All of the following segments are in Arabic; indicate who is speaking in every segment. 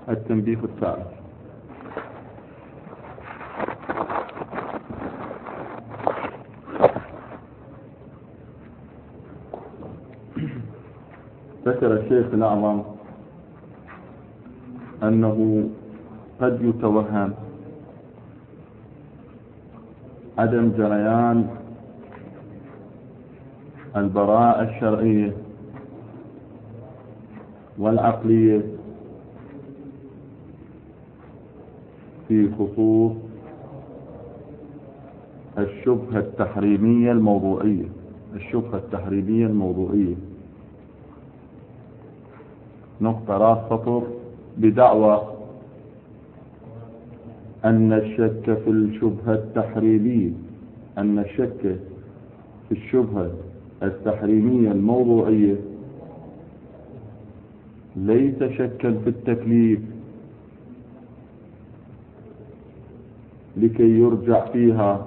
Speaker 1: التنبيه الثالث. ذكر الشيخ الأعظم أنه قد يتوهم عدم جريان البراءة الشرعية والعقلية في خصوص الشبهة التحريمية الموضوعية. نقطة راس سطر: بدعوى أن الشك في الشبهة التحريمية التحريمية الموضوعية ليس شكا في التكليف لكي يرجع فيها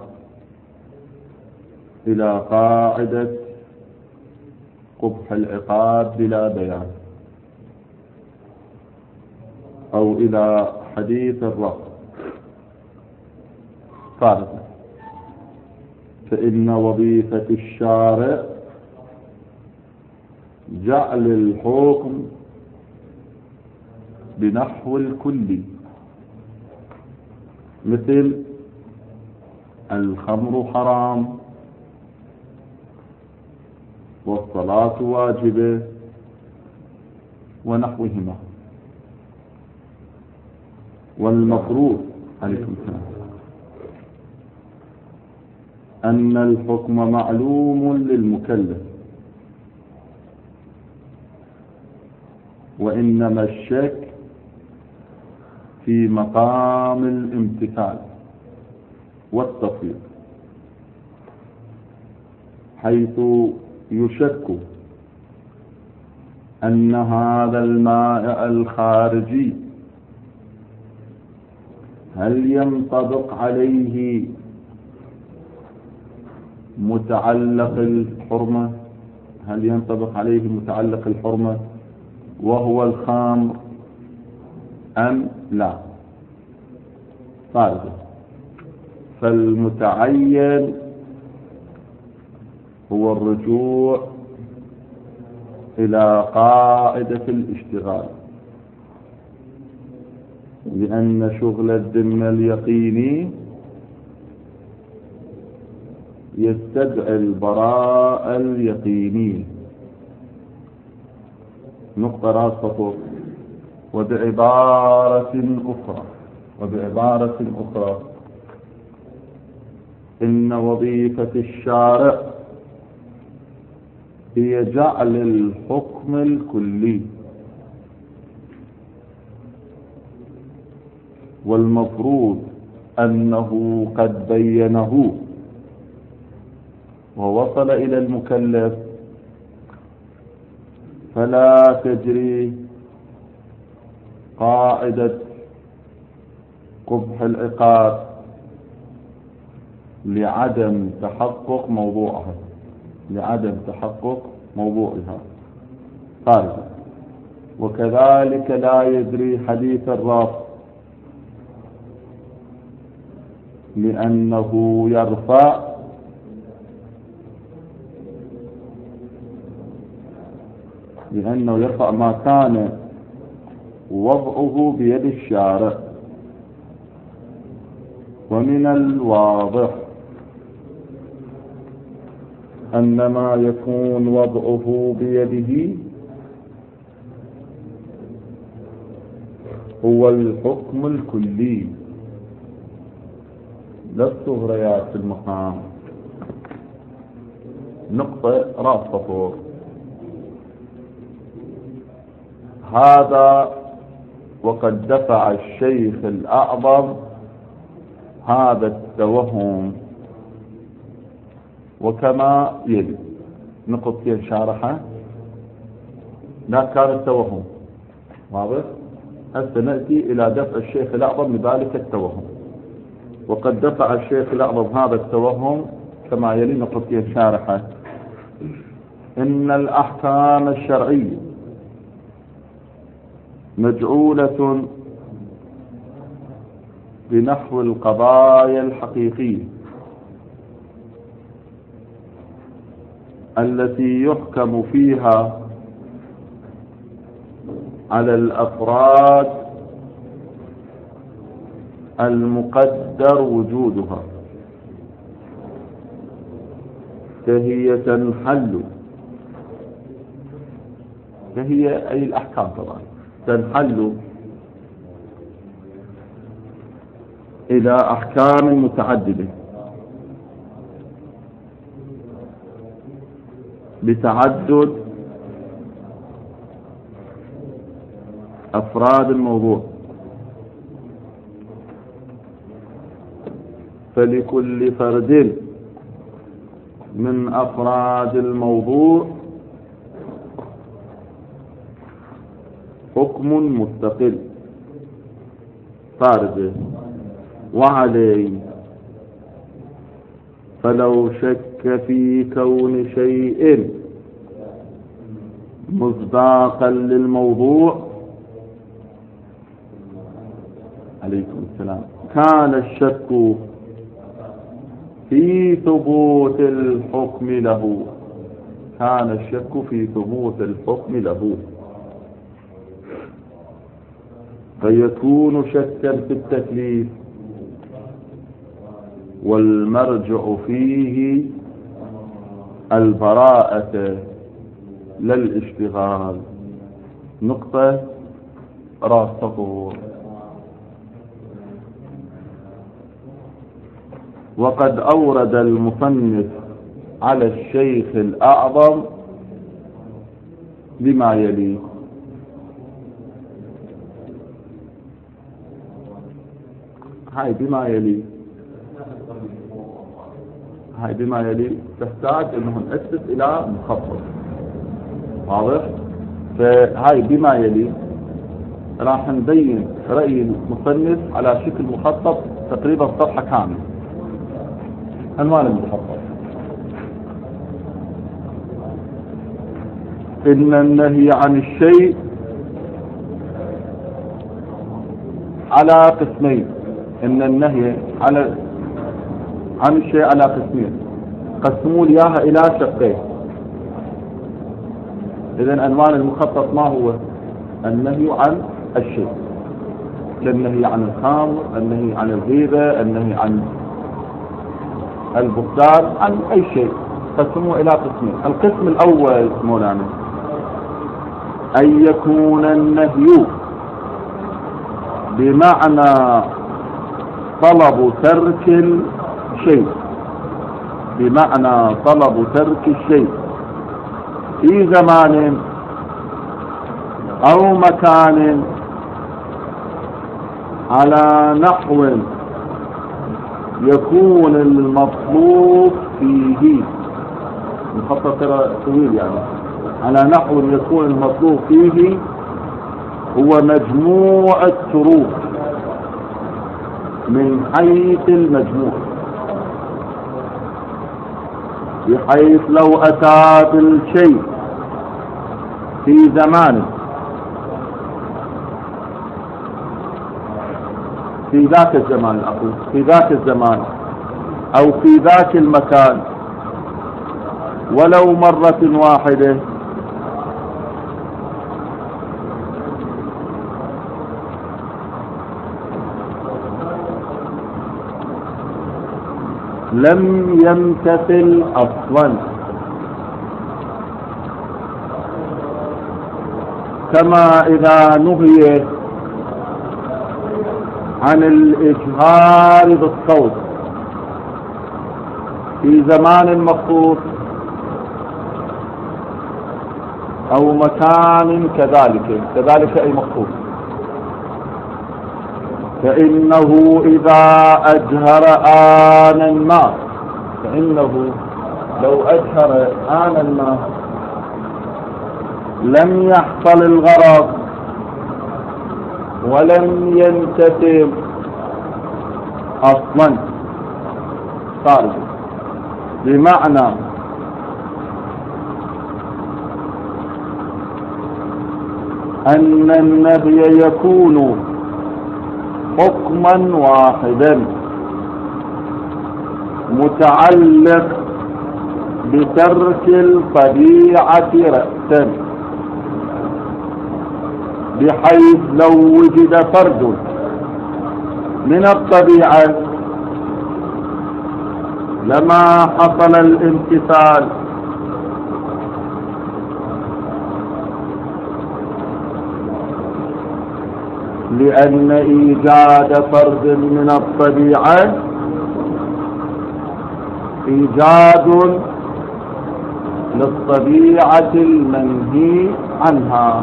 Speaker 1: إلى قاعدة قبح العقاب بلا بيان، أو إلى حديث الرفض فارغة. فإن وظيفة الشارع جعل الحكم بنحو الكلي، مثل الخمر حرام والصلاة واجبة ونحوهما. والمفروض عليكم السلام أن الحكم معلوم للمكلف، وإنما الشك في مقام الامتثال والتطبيق، حيث يشك أن هذا المائع الخارجي هل ينطبق عليه متعلق الحرمة وهو الخمر أم لا. فالمتعين هو الرجوع إلى قاعدة الاشتغال، لأن شغل الذمة اليقيني يستدعي البراءة اليقينية. نقطة راس سطر: وبعبارة أخرى إن وظيفة الشارع هي جعل الحكم الكلي، والمفروض أنه قد بينه ووصل إلى المكلف، فلا تجري قاعدة قبح العقاب لعدم تحقق موضوعها خارجة. وكذلك لا يجري حديث الرفض، لأنه يرفع ما كان وضعه بيد الشارع. ومن الواضح أن ما يكون وضعه بيده هو الحكم الكلي، لا الصغريات في المقام. نقطة راس سطور: هذا وقد دفع الشيخ الأعظم هذا التوهم، وكما يلي. نقطتين شارحة. لا كان التوهم واضح، هسه نأتي إلى دفع الشيخ الأعظم لذلك التوهم. وقد دفع الشيخ الأعظم هذا التوهم كما يلي. نقطتين شارحة: إن الأحكام الشرعية مجعولة بنحو القضايا الحقيقية التي يحكم فيها على الأفراد المقدر وجودها، فهي تنحل، فهي أي الأحكام طبعا تنحل إلى أحكام متعددة بتعدد أفراد الموضوع، فلكل فرد من أفراد الموضوع حكم مستقل فارغ وعليه، فلو شك في كون شيء مصداقا للموضوع عليكم السلام كان الشك في ثبوت الحكم له، كان الشك في ثبوت الحكم له، فيكون شكا في التكليف، والمرجع فيه البراءة لا الاشتغال. نقطة راس سطور. وقد أورد المصنف على الشيخ الأعظم بما يلي: هاي بما يلي، هاي بما يلي تحتاج انه نأسس الى مخطط واضح. فهاي بما يلي راح نبين رأي المصنف على شكل مخطط تقريبا صفحة كاملة. عنوان المخطط: إن النهي عن الشيء على قسمين. إن النهي عن الشيء على قسمين، قسموا لي اياها الى شقين. اذن عنوان المخطط ما هو؟ النهي عن الشيء، كالنهي عن الخمر، النهي عن الغيبة، النهي عن البهتان، عن اي شيء قسموه الى قسمين. القسم الاول مولانا ان يكون النهي بمعنى طلب ترك الشيء، بمعنى طلب ترك الشيء في زمان او مكان على نحو يكون المطلوب فيه، مخطط طويل يعني، على نحو يكون المطلوب فيه هو مجموع الشروط من حيث المجموع، بحيث لو أتى بالشيء في زمان في ذاك الزمان، أقول في ذاك الزمان أو في ذاك المكان ولو مرة واحدة، لم يمتثل أصلا، كما إذا نهي عن الإجهار بالصوت في زمان مخصوص أو مكان كذلك أي مخصوص، فإنه إذا أجهر آنا ما، فإنه لو أجهر آنا ما لم يحصل الغرض ولم يمتثل أصلا خارج. بمعنى أن النبي يكون حكما واحدا متعلق بترك الطبيعة رأسا، بحيث لو وجد فرد من الطبيعة لما حصل الامتثال، لأن إيجاد فرد من الطبيعة إيجاد للطبيعة المنهي عنها.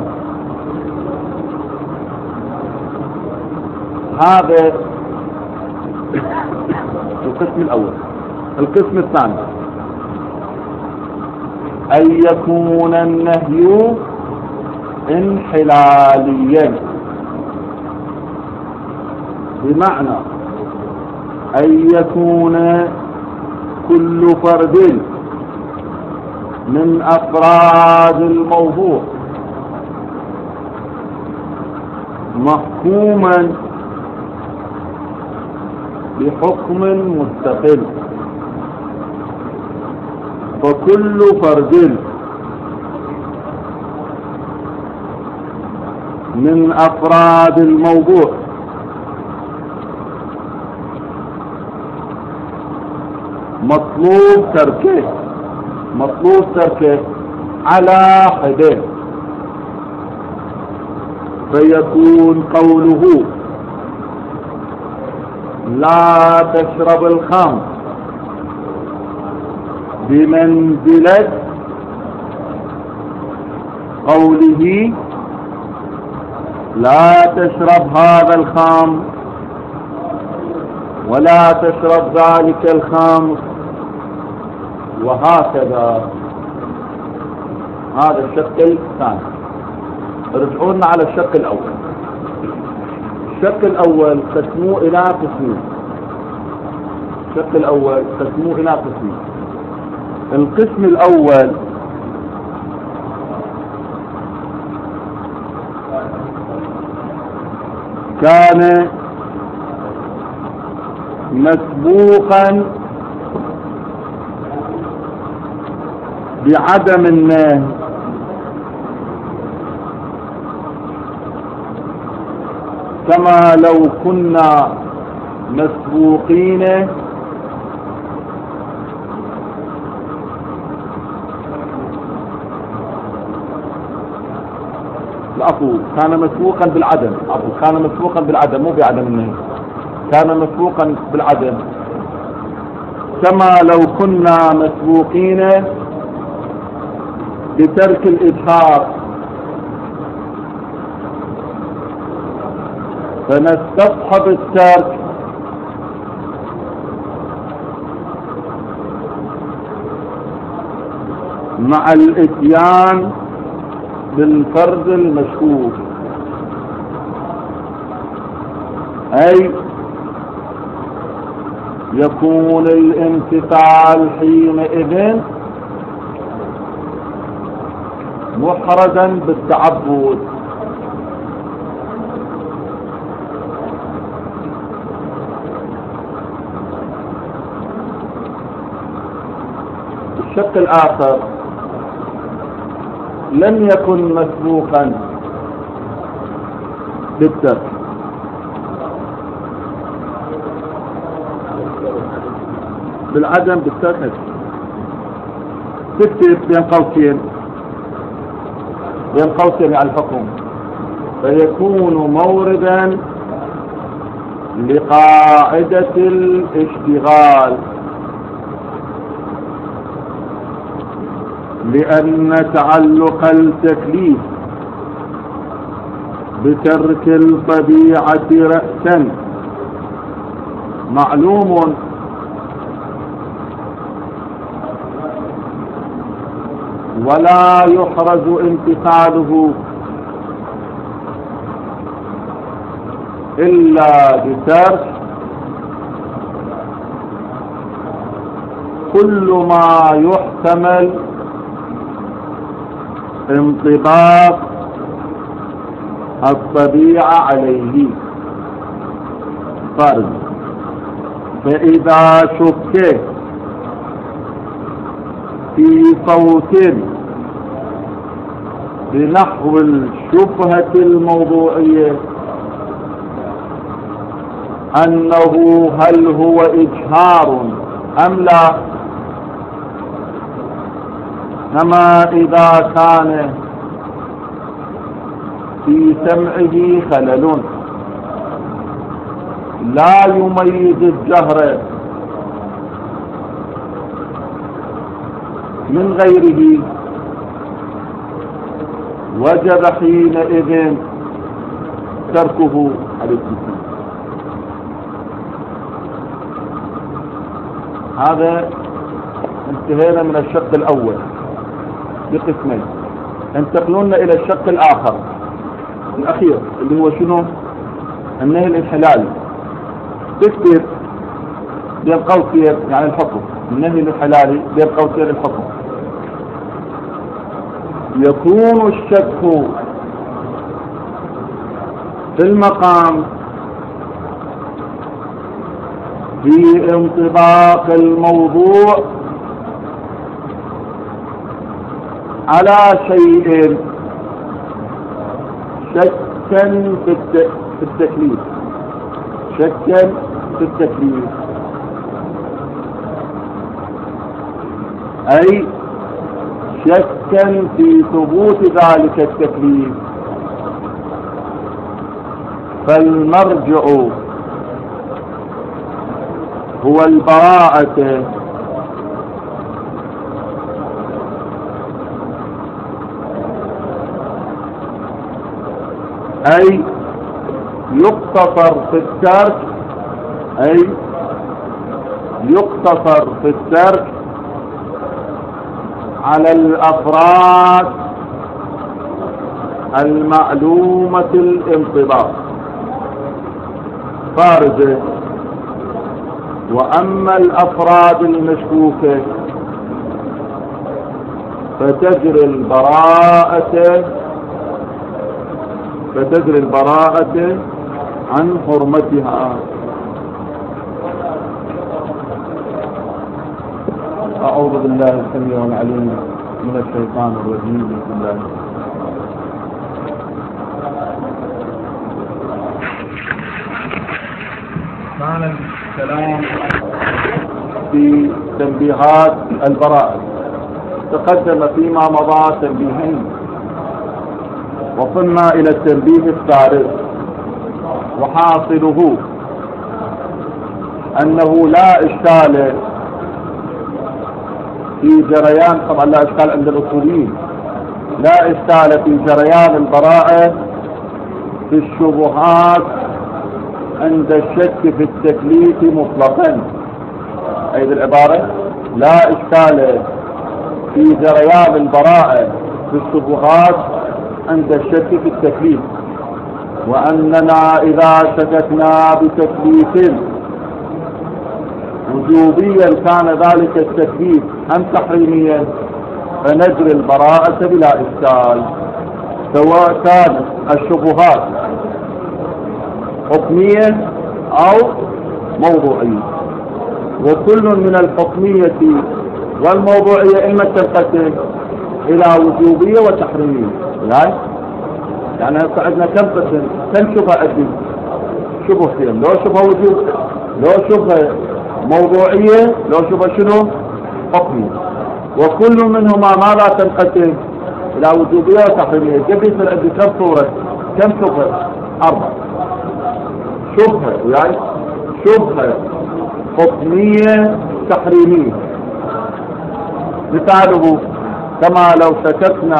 Speaker 1: هذا القسم الأول. القسم الثاني أن يكون النهي انحلاليا، بمعنى أن يكون كل فرد من أفراد الموضوع محكوما بحكم مستقل، فكل فرد من أفراد الموضوع مطلوب تركه على حدين، فيكون قوله لا تشرب الخمر بمنزلة قوله لا تشرب هذا الخمر ولا تشرب ذلك الخمر، وهكذا. هذا الشق الثاني. رجعونا على الشق الأول. الشق الأول قسموه إلى قسمين. الشق الأول قسموه إلى قسمين. القسم الأول كان مسبوقا بعدم النهي، كما لو كنا مسبوقين كان مسبوقا بالعدم، كان مسبوقا بالعدم مو بعدم النهي، كان مسبوقا بالعدم، كما لو كنا مسبوقين بترك الإظهار فنستصحب الترك مع الاتيان بالفرض المشهور، أي يكون الامتثال حينئذ محرزا بالتعبد. الشق الآخر لم يكن مسبوقا بالترك، بالعدم بالترك، تكتب بين قوسين على الحكم، فيكون موردا لقاعدة الاشتغال، لأن تعلق التكليف بترك الطبيعة رأسا معلوم، ولا يحرز امتثاله إلا بترك كل ما يحتمل انطباق الطبيعة عليه، خارج. فإذا شك في صوت بنحو الشبهة الموضوعية أنه هل هو إجهار أم لا، كما إذا كان في سمعه خلل لا يميز الجهر من غيره، وجب حينئذ تركه الاستثناء. هذا انتهينا من الشق الأول بقسمين. انتقلون إلى الشق الآخر الأخير اللي هو شنو؟ النهي الانحلالي. تكتب بين قوسين يعني الحكم، النهي الانحلالي بين قوسين الحكم. يكون الشك في المقام في انطباق الموضوع على شيء شكا في التكليف، شكا في التكليف، أي شكا في ثبوت ذلك التكليف. فالمرجع هو البراءة أي يقتصر في الترك، أي يقتصر في الترك على الأفراد المعلومة الانطباق خارجه. وأما الأفراد المشكوكة فتجري البراءة عن حرمتها. أعوذ بالله السميع العليم من الشيطان الرجيم. بسم الله. كان الكلام في تنبيهات البراءة. تقدم فيما مضى تنبيهين، وصلنا إلى التنبيه الثالث، وحاصله أنه لا إشكال في جريان، طبعا لا إشكال عند الأصوليين، لا إشكال في جريان البراءة في الشبهات عند الشك في التكليف مطلقا. أي بالعبارة لا إشكال في جريان البراءة في الشبهات عند الشك في التكليف، وأننا إذا شككنا بتكليف وجوبيا كان ذلك التكليف أم تحريميا فنجري البراءة بلا إشكال، سواء كانت الشبهات حكمية أو موضوعية. وكل من الحكمية والموضوعية إما تنقسم إلى وجوبية وتحريمية. يعني هسه عندنا كم قسم؟ كم شبهة أدي؟ شبهتين، لو شبهة وجوب، لو شبهة موضوعية، لو شبهة شنو؟ حكمية. وكل منهما ماذا تنقسم؟ إلى وجوبية وتحريمية. كيف يصير عندي كم صورة؟ كم شبهة؟ 4 شبهة، يعني شبهة حكمية تحريمية. مثاله كما لو شككنا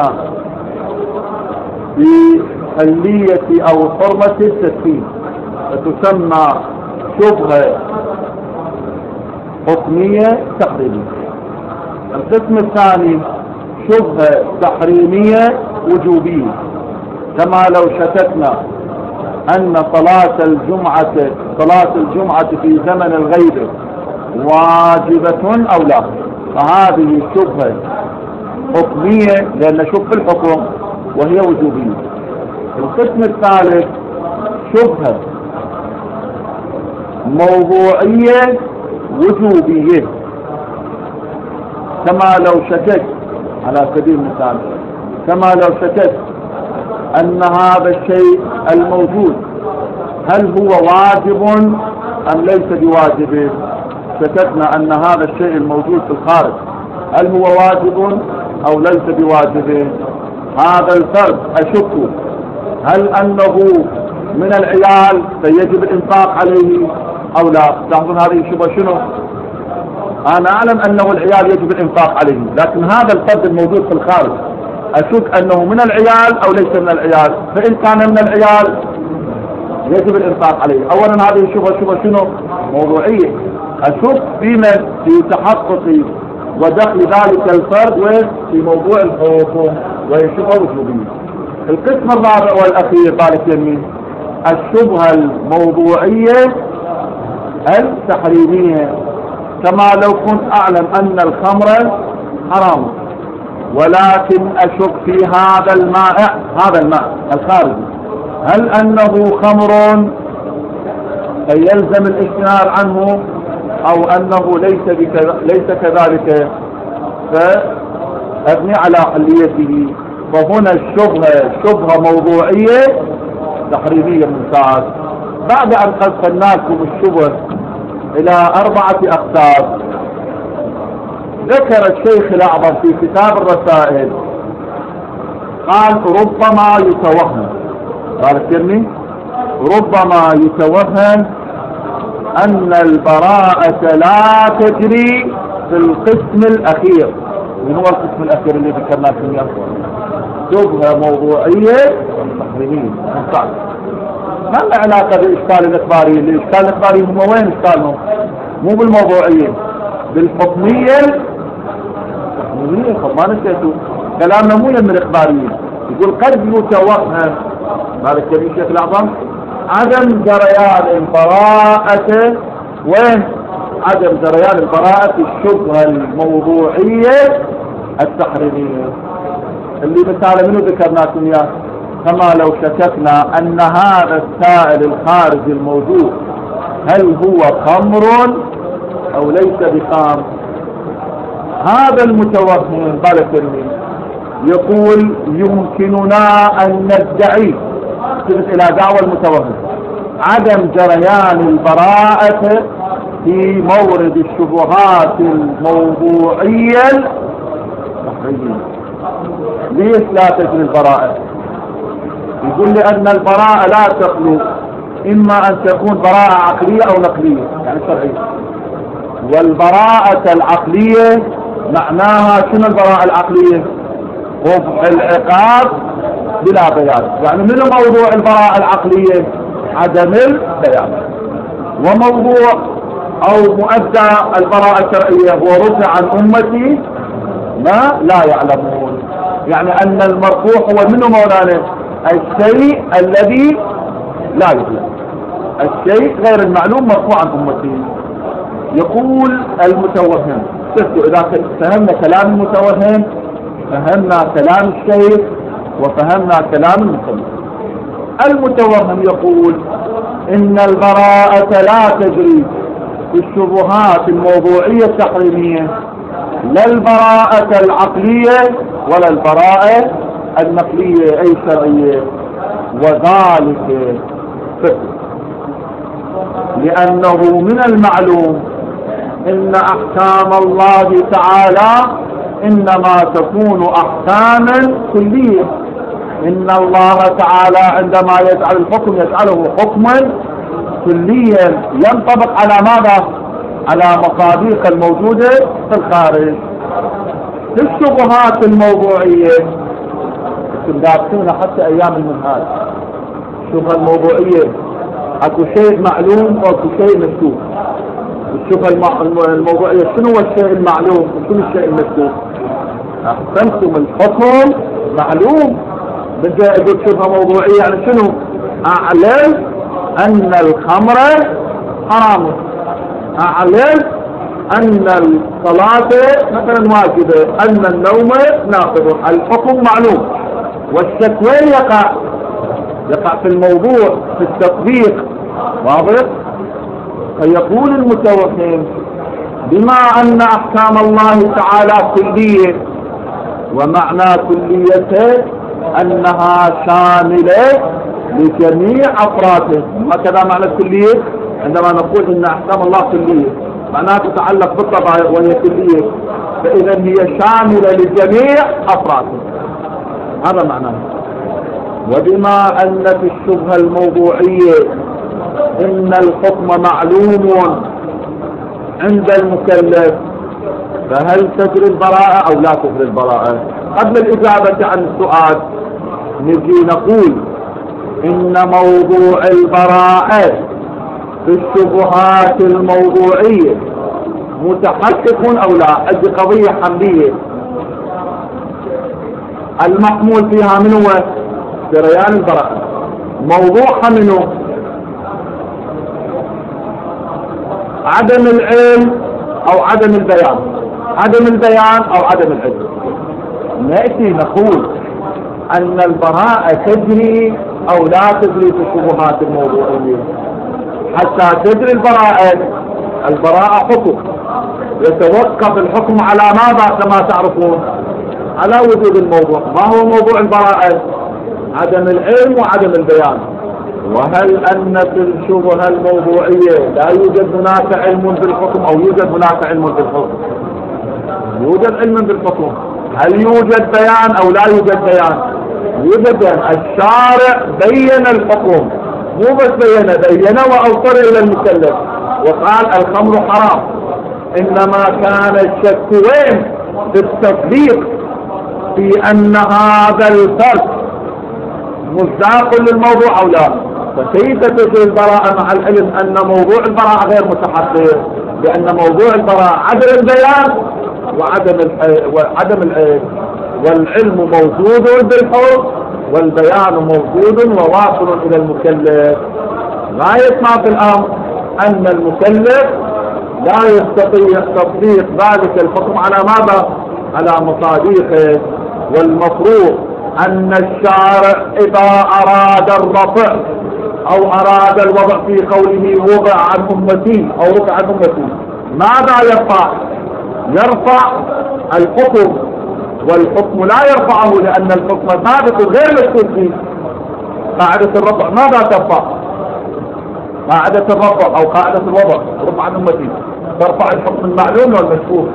Speaker 1: في حلية أو حرمة التدخين فتسمى شبهة حكمية تحريمية. القسم الثاني شبهة تحريمية وجوبية، كما لو شككنا أن صلاة الجمعة في زمن الغيبة واجبة أو لا، فهذه شبهة حكمية لأن شبه الحكم وهي وجوبية. القسم الثالث شبهة موضوعية وجوبية. كما لو شككت على سبيل المثال، كما لو شككت أن هذا الشيء الموجود هل هو واجب أم ليس بواجب. شككنا أن هذا الشيء الموجود في الخارج هل هو واجب أو ليس بواجب. هذا الفرد أشك هل أنه من العيال فيجب الإنفاق عليه أو لا. لاحظون هذه شبه شنو؟ أنا أعلم أنه العيال يجب الإنفاق عليه، لكن هذا الفرد الموجود في الخارج أشك أنه من العيال أو ليس من العيال. فإن كان من العيال يجب الإنفاق عليه. أولا هذه شبه شنو؟ موضوعية. أشك في تحقق ودخل ذلك الفرد في موضوع الحكم، وهي شبهة وجوبية. القسم الرابع والأخير بارك يمين الشبهة الموضوعية التحريمية. كما لو كنت أعلم أن الخمر حرام، ولكن أشك في هذا الماء الخارجي هل أنه خمر فيلزم الاجتناب عنه أو أنه ليس كذلك، فأبني على حليته. فهنا الشبهة شبهة موضوعية تحريمية. ممتاز. بعد أن قسمناكم الشبهة إلى 4 أقسام، ذكر الشيخ الأعظم في كتاب الرسائل قال ربما يتوهم، ربما يتوهم أن البراءة لا تجري في القسم الأخير. من هو القسم الأخير اللي ذكرناه في اليوم؟ شبهة موضوعية تحريمية. ما العلاقة بإشكال الإخباري؟ الإشكال الإخباري هم وين إشكالهم؟ مو بالموضوعية، بالحكمية. ما نسيتوا كلامنا مو من الإخباريين. يقول قد يتوهم، هذا الكلام الشيخ الأعظم، عدم جريان البراءة. وين عدم جريان البراءة؟ الشبهة الموضوعية التحريمية اللي مثال منه ذكرناكم اياه. كما لو شككنا أن هذا السائل الخارجي الموجود هل هو خمر أو ليس بخمر. هذا المتوهم بالكلمة يقول يمكننا أن ندعي إلى دعوى المتوهم عدم جريان البراءة في مورد الشبهات الموضوعية التحريمية. ليش لا تجري البراءة؟ يقول لأن البراءة لا تخلو، إما أن تكون براءة عقلية أو نقلية يعني شرعية. والبراءة العقلية معناها شنو؟ البراءة العقلية رفع العقاب بلا بيان. يعني من موضوع البراءة العقلية؟ عدم البيان. وموضوع أو مؤدى البراءة الشرعية هو رفع عن أمتي ما لا يعلمون. يعني أن المرفوع هو منه مولانا الشيء الذي لا يعلم، الشيء غير المعلوم مرفوع عن أمتي. يقول المتوهم، إذا فهمنا كلام المتوهم فهمنا كلام الشيخ وفهمنا كلام المتوهم. المتوهم يقول إن البراءة لا تجري في الشبهات الموضوعية التحريمية، لا البراءة العقلية ولا البراءة النقلية أي شرعية. وذلك لأنه من المعلوم إن أحكام الله تعالى إنما تكون أحكاما كلية. إن الله تعالى عندما يجعل الحكم يجعله حكما كليا ينطبق على ماذا؟ على مصادق الموجودة في الخارج. في الشبهات الموضوعية تدافعون حتى أيام المنهاج. الشبهة الموضوعية اكو شيء معلوم واكو شيء مكتوب. الشبهة الموضوعية شنو هو الشيء المعلوم وشنو الشيء المكتوب؟ أحسنتم، الحكم معلوم. بدي أقول شبهة موضوعية يعني شنو؟ أعلم أن الخمر حرام، أعلم أن الصلاة مثلا واجبة، أن النوم ناقض. الحكم معلوم، والشك يقع في الموضوع في التطبيق. واضح؟ فيقول المتوهم بما أن أحكام الله تعالى كلية، ومعنى كليته أنها شاملة لجميع أفراده. هكذا معنى الكلية. عندما نقول إن أحكام الله كلية معناها تتعلق بالطبع وهي كلية، فإذا هي شاملة لجميع أفراده، هذا معناه. وبما أن في الشبهة الموضوعية إن الحكم معلوم عند المكلف، فهل تجري البراءة أو لا تجري البراءة؟ قبل الإجابة عن السؤال نجي نقول إن موضوع البراءة في الشبهات الموضوعية متحقق أو لا؟ أجي قضية حملية المحمول فيها من هو؟ جريان البراءة. موضوعها منه عدم العلم أو عدم البيان، عدم البيان أو عدم العلم. نأتي نقول أن البراءة تجري أو لا تجري في الشبهات الموضوعية. حتى تجري البراءة حكم، يتوقف الحكم على ماذا كما تعرفون؟ على وجود الموضوع. ما هو موضوع البراءة؟ عدم العلم وعدم البيان. وهل أن في الشبهة الموضوعية لا يوجد هناك علم بالحكم أو يوجد هناك علم بالحكم؟ يوجد علم بالحكم. هل يوجد بيان أو لا يوجد بيان؟ يوجد بيان. الشارع بين الحكم، مو بس بين وأوصل إلى المكلف وقال الخمر حرام، إنما كان الشك وين؟ في التصديق في أن هذا الفرد مصداق للموضوع أو لا. فكيف تجري البراءة مع العلم أن موضوع البراءة غير متحقق؟ لأن موضوع البراءة عدم البيان وعدم العلم، والعلم موجود بالحكم والبيان موجود وواصل إلى المكلف. غاية ما في الأمر أن المكلف لا يستطيع تطبيق ذلك الحكم على ماذا؟ على مصادقه. والمفروض أن الشارع إذا أراد الرفع أو أراد الوضع في قوله وضع عن أمتي أو رفع عن أمتي، ماذا يرفع؟ يرفع الحكم، والحكم لا يرفعه لأن الحكم ثابت غير مشكوك فيه. قاعدة الرفع ماذا ترفع؟ قاعدة الرفع أو قاعدة الوضع رفع عن أمتي ترفع الحكم المعلوم والمشكوك.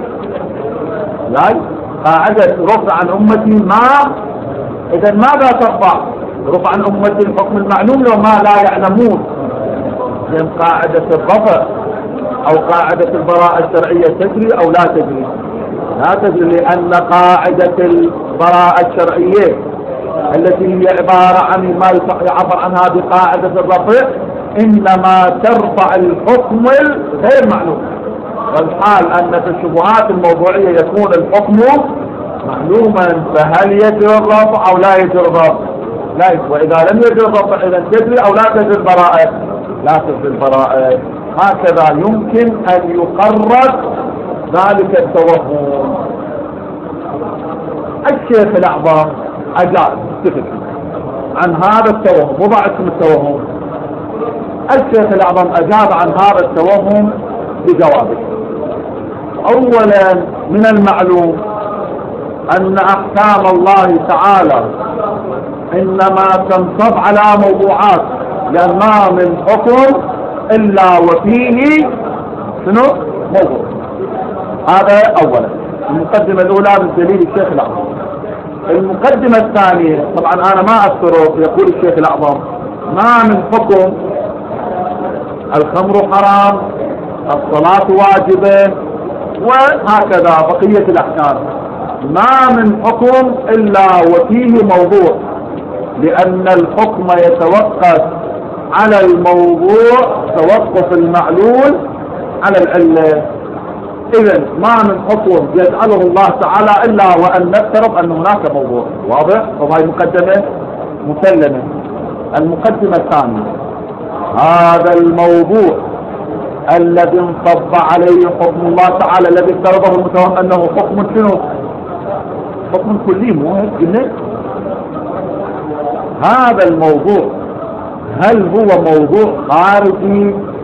Speaker 1: لا، قاعدة رفع عن أمتي ما، إذا ماذا ترفع؟ رفع عن أمتي الحكم المعلوم لو ما لا يعلمون. لأن قاعدة الرفع أو قاعدة البراءة الشرعية تجري أو لا تجري؟ لا تجري، لأن قاعدة البراءة الشرعية التي هي عبارة عن ما يعبر عنها بقاعدة الرفع إنما ترفع الحكم غير معلوم. والحال أن في الشبهات الموضوعية يكون الحكم معلوما، فهل يجري الرفع أو لا يجري الرفع؟ لا يجري. وإذا لم يجري الرفع إذا تجري أو لا تجري البراءة؟ لا تجري البراءة. هكذا يمكن أن يقرر ذلك التوهم. الشيخ الأعظم أجاب عن هذا التوهم، وضع اسم التوهم. الشيخ الأعظم أجاب عن هذا التوهم بجوابه. أولا، من المعلوم أن أحكام الله تعالى إنما تنصب على موضوعات، لأن ما من حكم إلا وفيه شنو؟ موضوع. هذا أولا المقدمة الأولى من دليل الشيخ الأعظم. المقدمة الثانية طبعا أنا ما أذكره، يقول الشيخ الأعظم ما من حكم الخمر حرام، الصلاة واجبة، وهكذا بقية الأحكام. ما من حكم إلا وفيه موضوع، لأن الحكم يتوقف على الموضوع توقف المعلول على العلة. إذن ما من حكم يجعله الله تعالى إلا وأن نفترض أن هناك موضوع. واضح؟ وهي مقدمة مسلمة. المقدمة الثانية، هذا الموضوع الذي انصب عليه حكم الله تعالى الذي افترضه المتوهم أنه حكم شنو؟ حكم كلي، مو هيك؟ هذا الموضوع هل هو موضوع خارجي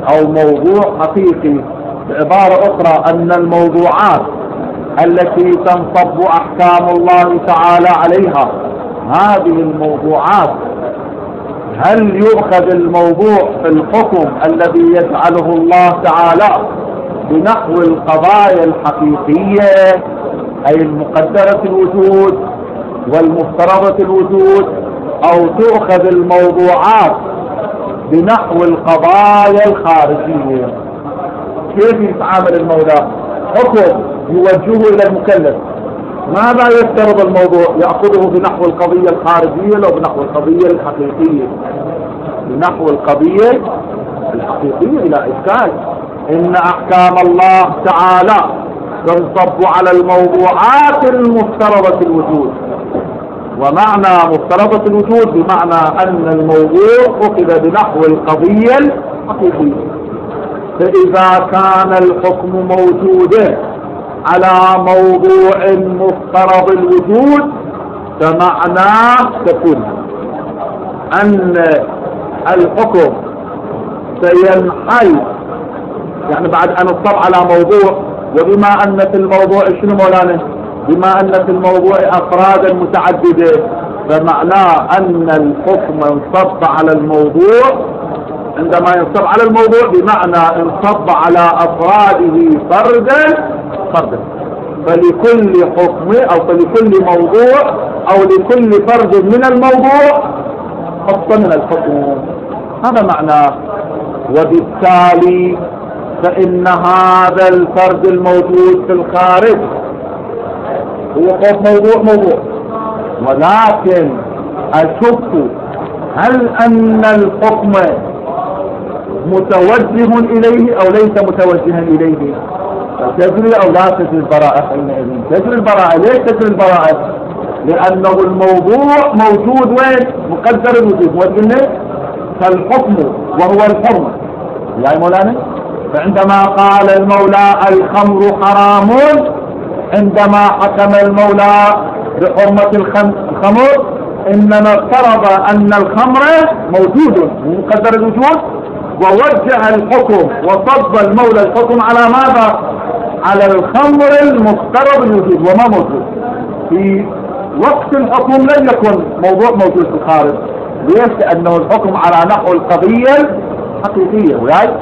Speaker 1: أو موضوع حقيقي. بعبارة أخرى أن الموضوعات التي تنصب أحكام الله تعالى عليها، هذه الموضوعات هل يؤخذ الموضوع في الحكم الذي يجعله الله تعالى بنحو القضايا الحقيقية أي المقدرة الوجود والمفترضة الوجود، أو تؤخذ الموضوعات بنحو القضايا الخارجية؟ كيف يتعامل المولى؟ حكم يوجهه إلى المكلف، ماذا يفترض الموضوع؟ يأخذه بنحو القضية الخارجية لو بنحو القضية الحقيقية؟ بنحو القضية الحقيقية لا إشكال. إن أحكام الله تعالى تنصب على الموضوعات المفترضة الوجود، ومعنى مفترضة الوجود بمعنى أن الموضوع أخذ بنحو القضية الحقيقية. فإذا كان الحكم موجودا على موضوع مفترض الوجود فمعناه تكون أن الحكم سينحل، يعني بعد أن اصطب على موضوع، وبما أن في الموضوع شنو مولانا؟ بما أن في الموضوع أفرادا متعددة، فمعناه أن الحكم انصب على الموضوع. عندما ينصب على الموضوع بمعنى انصب على أفراده فردا فردا، فلكل حكم أو فلكل موضوع أو لكل فرد من الموضوع حكم من الحكم، هذا معناه. وبالتالي فإن هذا الفرد الموجود في الخارج هو موضوع، ولكن أشك هل أن الحكم متوجه إليه أو ليس متوجها إليه؟ تجري أو لا تجري البراءة؟ حينئذ تجري البراءة. ليش تجري البراءة؟ لأنه الموضوع موجود وين؟ مقدر الوجود، وقلنا فالحكم وهو الحرمة يا مولانا. فعندما قال المولى الخمر حرام، عندما حكم المولى بحرمة الخمر إنما افترض أن الخمر موجود مقدر الوجود، ووجه الحكم وصب المولى الحكم على ماذا؟ على الخمر المفترض الوجود وما موجود. في وقت الحكم لم يكن موضوع موجود في الخارج. ليش؟ لأنه الحكم على نحو القضية الحقيقية.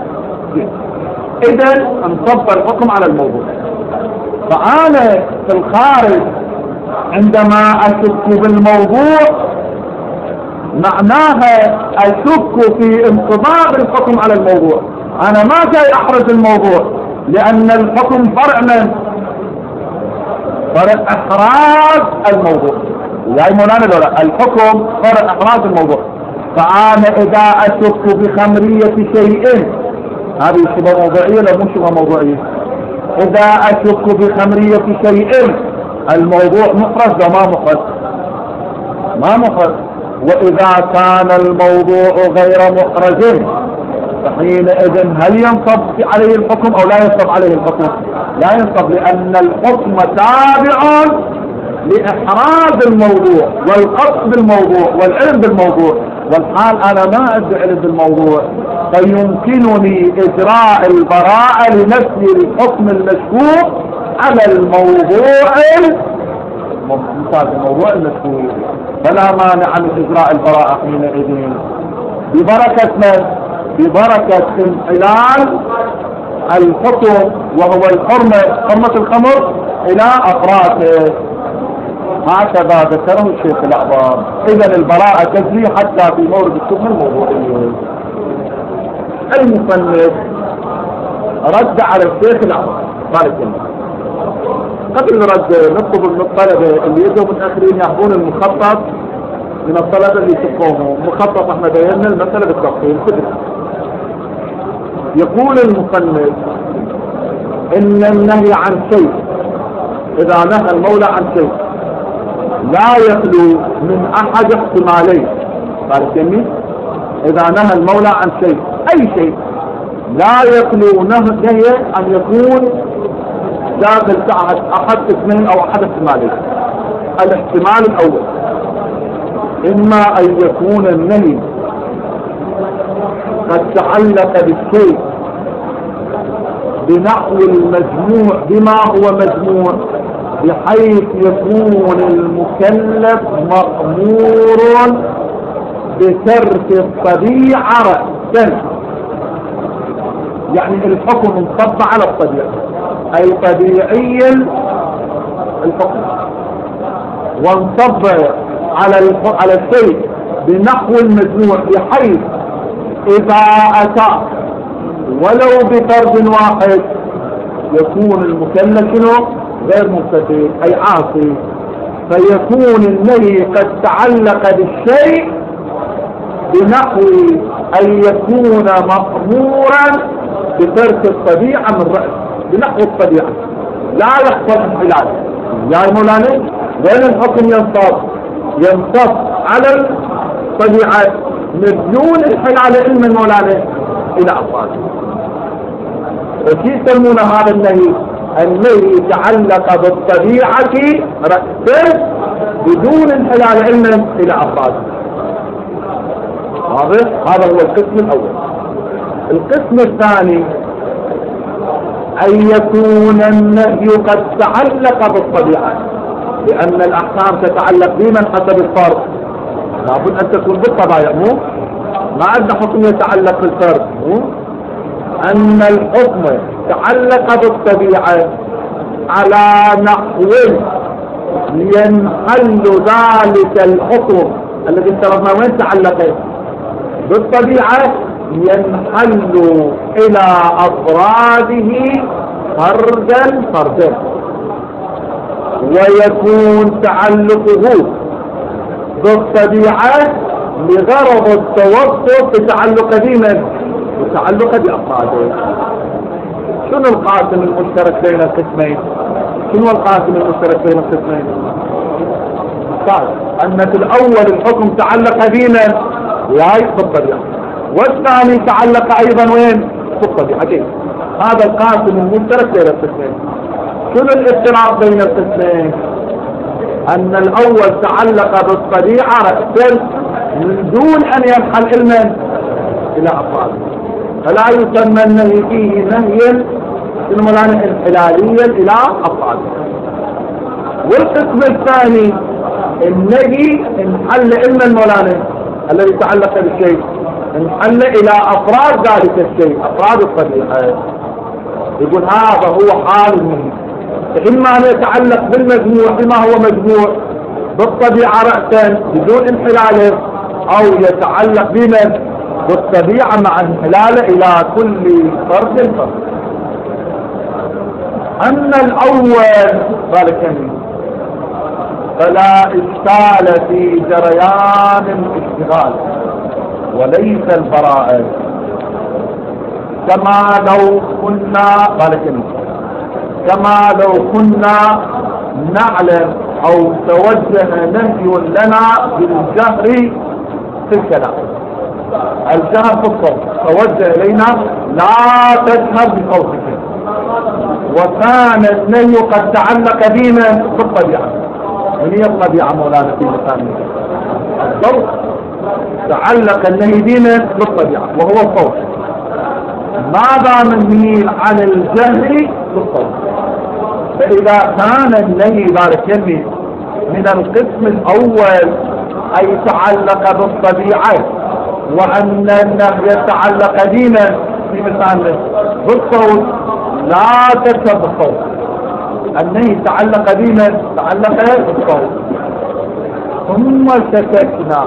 Speaker 1: إذن انصب الحكم على الموضوع. فأنا في الخارج عندما أشك بالموضوع معناها أشك في انطباق الحكم على الموضوع. أنا ما جاي أحرز الموضوع، لأن الحكم فرع من؟ فرع إحراز الموضوع. يا مولانا لولا الحكم فرع إحراز الموضوع. فأنا إذا أشك بخمرية شيء، هذه شبه موضوعية لو مو شبه موضوعية؟ إذا أشك بخمرية شيء الموضوع محرز وما محرز؟ ما محرز. وإذا كان الموضوع غير محرز فحينئذ هل ينصب عليه الحكم أو لا ينصب عليه الحكم؟ لا ينصب، لأن الحكم تابع لإحراز الموضوع والقصد بالموضوع والعلم بالموضوع، والحال أنا ما أدري علم بالموضوع، فيمكنني إجراء البراءة لنفي الحكم المشكوك على الموضوع المشكوك، فلا مانع من إجراء البراءة حينئذ ببركة من؟ ببركة انحلال الحكم وهو حرمة الخمر إلى أفراده. هكذا ذكره الشيخ الأعظم. إذن البراءة تجري حتى في مورد الشبهة الموضوعية. المصنف رد على الشيخ الأعظم بارك الله. قبل الرد نطلب من الطلبة اللي يجوا متأخرين ياخذون المخطط من الطلبة اللي يشوفوه مخطط. احنا بينا المسألة بالتفصيل كده. يقول المصنف إن النهي عن شيء، إذا نهى المولى عن شيء لا يخلو من أحد احتمالين. قال جميل. إذا نهى المولى عن شيء أي شيء لا يخلو نهي أن يكون داخل أحد اثنين أو أحد احتمالين. الاحتمال الأول إما أن يكون النهي قد تعلق بالشيء بنحو المجموع بما هو مجموع، بحيث يكون المكلف مأمور بترك الطبيعة رأسا. يعني الحكم انصب على الطبيعة، أي طبيعي الحكم، وانصب على الشيء بنحو المجموع، بحيث إذا أتى ولو بفرد واحد يكون المكلف شنو؟ غير ممتثل أي عاصي، فيكون النهي قد تعلق بالشيء بنحو أن يكون مأمورا بترك الطبيعة من رأس، بنحو الطبيعة لا يحصل انحلال. يا مولانا وين الحكم ينصب على الطبيعة بدون انحلال علم مولانا إلى أفعال. وكيف يسمون هذا النهي؟ النهي يتعلق بالطبيعة رأسا بدون انحلال علم إلى أفعال. هذا هو القسم الأول. القسم الثاني أن يكون النهي قد تعلق بالطبيعة، لأن الأحكام تتعلق بمن حسب الفرد، لابد أن تكون بالطبيعة، مو ما عندنا حكم يتعلق بالفرد، أن الحكم تعلق بالطبيعة على نحو ينحل ذلك الحكم الذي افترضنا وين تعلق بالطبيعة، ينحل إلى أفراده فردا، ويكون تعلقه بالطبيعة لغرض التوسط بتعلق بمن؟ بتعلق بأفراده. شنو القاسم المشترك بين القسمين؟ شنو القاسم المشترك بين القسمين؟ قال أن في الأول الحكم تعلق بمن؟ وهي بالطبيعة، والثاني تعلق أيضا وين؟ بالطبيعة. هذا القاسم المشترك بين القسمين. شنو الافتراق بين القسمين؟ أن الأول تعلق بالطبيعة رأسا من دون أن ينحل علما إلى أفعال، فلا يسمى النهي فيه نهيا انحلاليا إلى أفعال. والقسم الثاني النهي انحل علما مولانا الذي تعلق بالشيء، انحل إلى أفراد ذلك الشيء، أفراد الطبيعة. يقول هذا هو حال النهي، إما أن يتعلق بالمجموع بما هو مجموع بالطبيعة رأسا بدون انحلاله، أو يتعلق بمن؟ بالطبيعة مع انحلاله إلى كل فرد. أن الأول ذلك فلا إشكال في جريان الاشتغال وليس البراءة، كما لو كنا نعلم أو توجه نهي لنا بالجهر في الكلام. الجهر في الصوت توجه إلينا لا تجهر بصوتك، وكان النهي قد تعلق بنا بالطبيعة. من هي الطبيعة مولانا في مثال الصوت؟ تعلق النهي بنا بالطبيعة وهو الصوت. ماذا نميل عن الجهر بالصوت؟ فإذا كان النهي ذلك يمي من القسم الأول أي تعلق بالطبيعة، وأن النهي يتعلق بنا في مثال بالصوت، لا تكتب بالصوت. النهي تعلق بنا تعلق بالصوت. ثم شككنا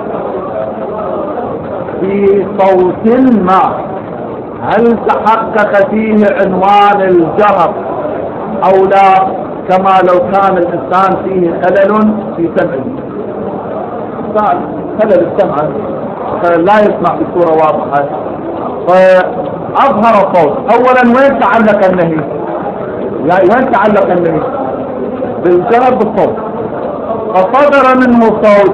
Speaker 1: في صوت ما هل تحقق فيه عنوان الجهر أو لا، كما لو كان الإنسان فيه خلل في سمعه، خلل السمع لا يسمع بصورة واضحة، فأظهر الصوت. أولا وين تعلق النهي؟ وين تعلق النهي؟ بالجهر بالصوت، فصدر منه صوت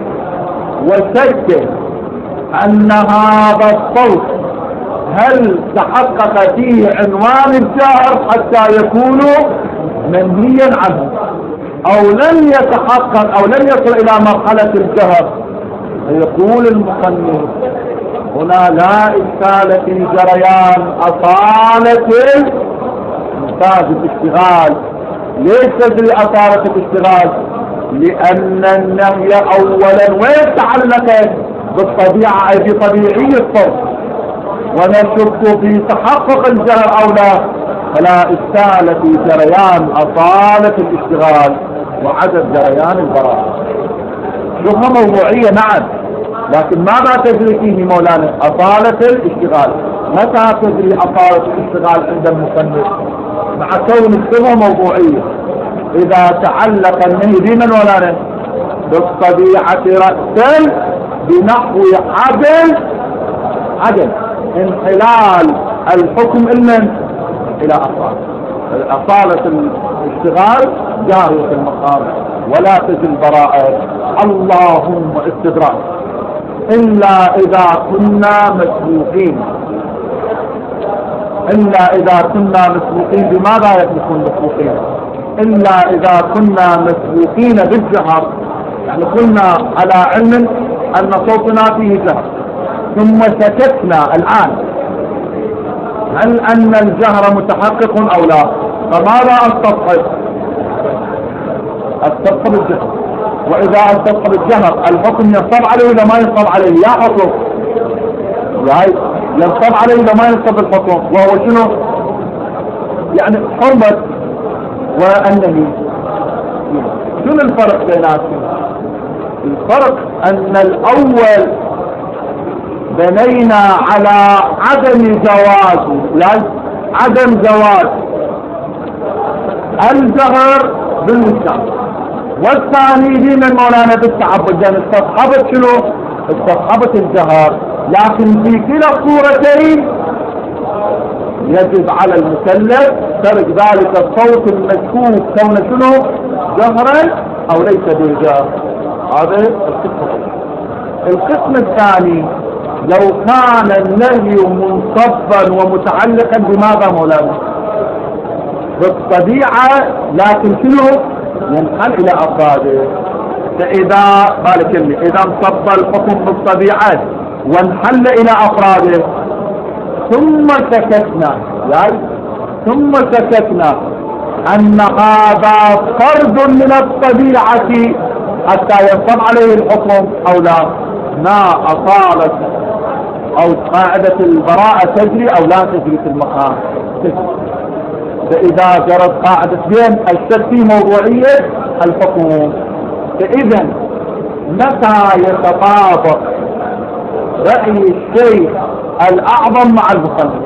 Speaker 1: وشك أن هذا الصوت هل تحقق فيه عنوان الجهر حتى يكون منهيا عنه، أو لم يتحقق أو لم يصل إلى مرحلة الجهر. يقول المصنف هنا لا إشكال في جريان أصالة إنتاج الاشتغال. ليش تدري أصالة الاشتغال؟ لأن النهي أولا وين تعلق بالطبيعة أي بطبيعية الصرف، ونشك في تحقق الجهر أو لا، فلا إشكال في جريان أصالة الاشتغال وعدم جريان البراءة. شبهة موضوعية نعم، لكن ماذا تجري فيه مولانا؟ أصالة الاشتغال. متى تجري أصالة الاشتغال عند المصنف؟ مع كون الشبهة موضوعية. إذا تعلق النهي بمن مولانا؟ بالطبيعة رأسا بنحو عدم انحلال الحكم إلى أصالة. أصالة الاشتغال جارية في المقام ولا تجري البراءة. اللهم استدراك إلا إذا كنا مسبوقين. إلا إذا كنا مسبوقين. بماذا يكون مسبوقين؟ إلا إذا كنا مسبوقين بالجهر، يعني كنا على علم أن صوتنا فيه جهر ثم سكتنا الآن، هل أن الجهر متحقق أو لا؟ فماذا أستصحب؟ أستصحب الجهر. وإذا أستصحب الجهر الحكم ينصب عليه ولا ما ينصب عليه؟ يا حكم ينصب عليه ولا ما ينصب الحكم؟ وهو شنو؟ يعني حرمة والنهي. شنو الفرق بيناتهم؟ الفرق أن الأول بنينا على عدم جواز، لا عدم جواز الجهر باللسان، والثاني دين مولانا بالتعبد، يعني استصحبت شنو؟ استصحبت الجهر. لكن في كلا الصورتين يجب على المكلف ترك ذلك الصوت المشكوك كون شنو؟ جهرا او ليس بالجهر. هذا القسم. القسم الثاني لو كان النهي منصبا ومتعلقا بماذا مولانا؟ بالطبيعة، لكن شنو؟ ينحل الى افراده. فاذا اذا انصب الحكم بالطبيعة وانحل الى افراده ثم سكتنا ان هذا فرد من الطبيعة حتى ينصب عليه الحكم او لا، ما اصالت او قاعدة البراءة تجري او لا تجري في المقام. فاذا جرت قاعدة بين الشك في موضوعية الحكم، فاذا متى يتطابق رأي الشيخ الاعظم مع المصنف؟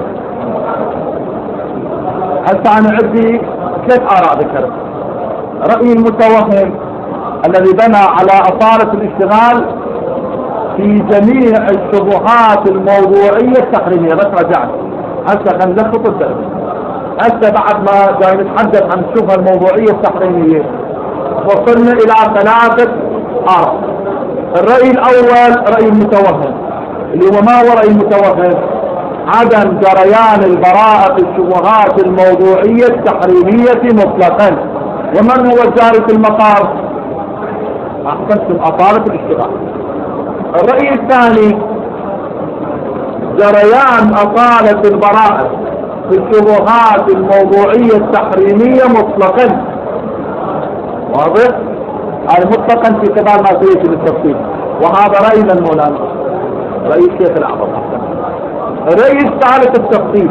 Speaker 1: هسه انا عندي 3 آراء ذكرت. رأي المتوهم الذي بنى على أصالة الاشتغال في جميع الشبهات الموضوعية التحريمية. بس رجعت هسه خلنلخص الدرس. هسه بعد ما جاي نتحدث عن الشبهة الموضوعية التحريمية وصلنا إلى 3 آراء. الرأي الأول رأي المتوهم، اللي هو ما هو رأي المتوهم؟ عدم جريان البراءة في الشبهات الموضوعية التحريمية مطلقا. ومن هو الجاري في المقام؟ أحسنتم، أصالة الاشتغال. الرأي الثاني جريان أصالة البراءة في الشبهات الموضوعية التحريمية مطلقا. واضح؟ أي مطلقا في كمال ما سيأتي بالتفصيل. وهذا رأي من مولانا، رأي الشيخ الأعظم. الرأي الثالث التفصيل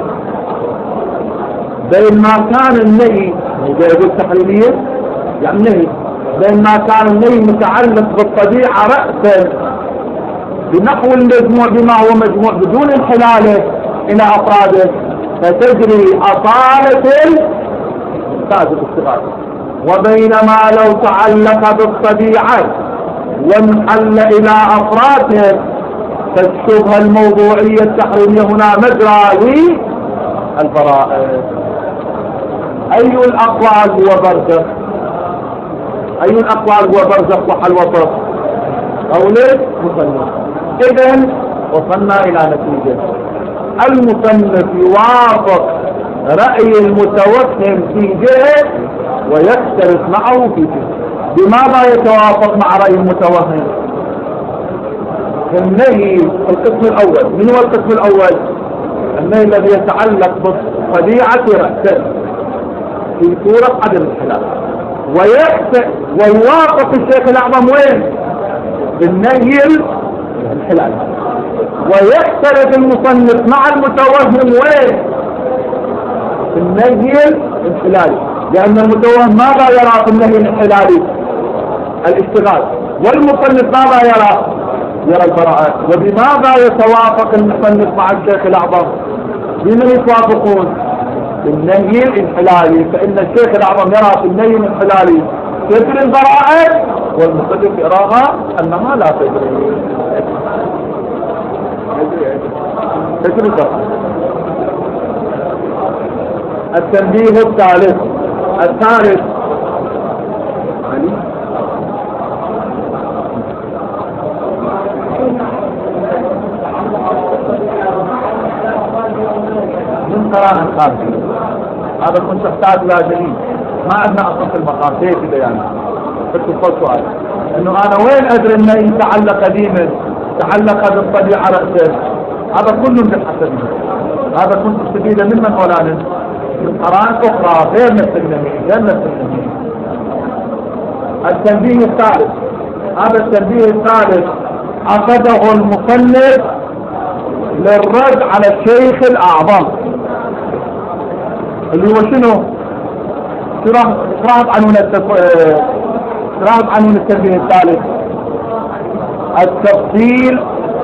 Speaker 1: بين ما كان النهي مجرد التحريمية، يعني النهي بين ما كان النهي متعلق بالطبيعة رأسا بنحو المجموع بما هو مجموع بدون انحلاله إلى أفراده، فتجري أصالة الاشتغال. وبينما لو تعلق بالطبيعة وانحل إلى أفراده فالشبهة الموضوعية التحريمية هنا مجرى للبراءة. أي الأقوال هو برزخ؟ أي الأقوال هو برزخ وحل وسط؟ قوله مصنف. إذن وصلنا إلى نتيجة. المصنف يوافق رأي المتوهم في جهة ويختلف معه في جهة. بماذا يتوافق مع رأي المتوهم؟ النهي القسم الأول. من هو القسم الأول؟ النهي الذي يتعلق بالطبيعة رأسا في صورة عدم الحلال، ويوافق الشيخ الأعظم وين؟ بالنهي الحلال. ويختلف المصنف مع المتوهم وين؟ بالنهي الحلالي، لأن المتوهم ماذا يرى في النهي الحلالي؟ الاشتغال، والمصنف ماذا يرى؟ يرى البراءة. وبماذا يتوافق المصنف مع الشيخ الأعظم؟ بمن يتوافقون؟ بالنهي الانحلالي، فإن الشيخ الأعظم يرى في النهي الانحلالي تجري البراءة، والمصنف يراها أنها لا تجري البراءة. التنبيه الثالث من قرآن الخارجي. هذا كنت احتاج الى دليل، ما عندنا اصلا في المقام هيك كده يعني. بس سؤال انه انا وين ادري انه يتعلق قديما تعلق بالطبيعه راسا؟ هذا كله بحسبه. هذا كنت استفيد ممن ولا من قرآن اخرى غير نفس النهي. التنبيه الثالث. هذا التنبيه الثالث اخذه المصنف للرد على الشيخ الأعظم، اللي هو شنو؟ شرحت عنون التنبيه الثالث. التفصيل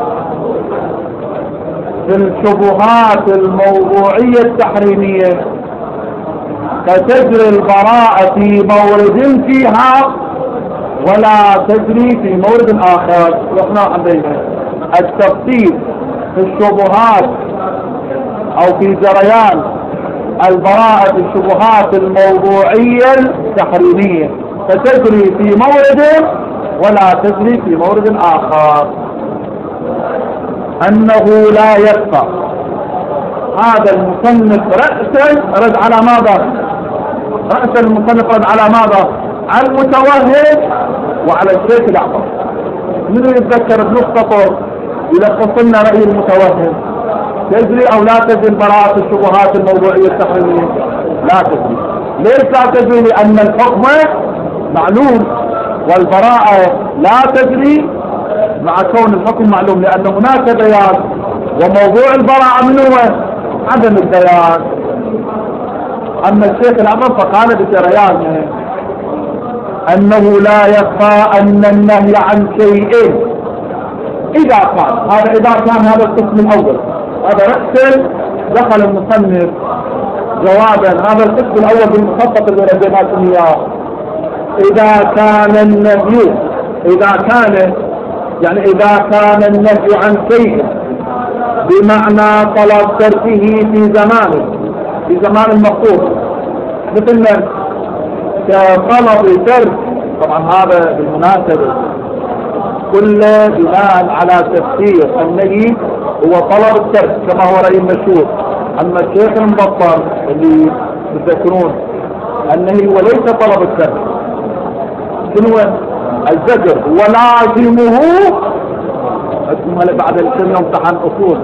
Speaker 1: في الشبهات الموضوعية التحريمية، فتجري البراءة في مورد فيها ولا تجري في مورد آخر. وإحنا عندنا التفصيل في الشبهات او في جريان البراءة في الشبهات الموضوعية التحريمية، فتجري في مورد ولا تجري في مورد اخر. انه لا يخفى هذا المصنف رأسا رد على ماذا؟ رأسا المصنف رد على ماذا؟ على المتوهم وعلى الشيخ الأعظم. من يتذكر بنقطة يلخص لنا رأي المتوهم؟ تجري او لا تجري براءة الشبهات الموضوعية التحريمية؟ لا تجري. ليش لا تجري؟ لأن الحكم معلوم والبراءة لا تجري مع كون الحكم معلوم، لأن هناك بيان، وموضوع البراءة من هو؟ عدم البيان. أما الشيخ الأعظم فقال بجريانه أنه لا يخفى أن النهي عن شيء إذا كان هذا القسم الأول. هذا رأس دخل المصنف جوابا هذا القسم الأول بالمخطط اللي ربيناكم إياه. إذا كان النهي النهي عن شيء بمعنى طلب تركه في زمان المخطوط، مثل كطلب ترك. طبعا هذا بالمناسبة كل بناء على تفسير النهي هو طلب الترك كما هو رأي المشهور. أما الشيخ المبطل اللي تذكرون النهي هو ليس طلب الترك، شنو الزجر، ولازمه بعد الكلمة امتحان أصول.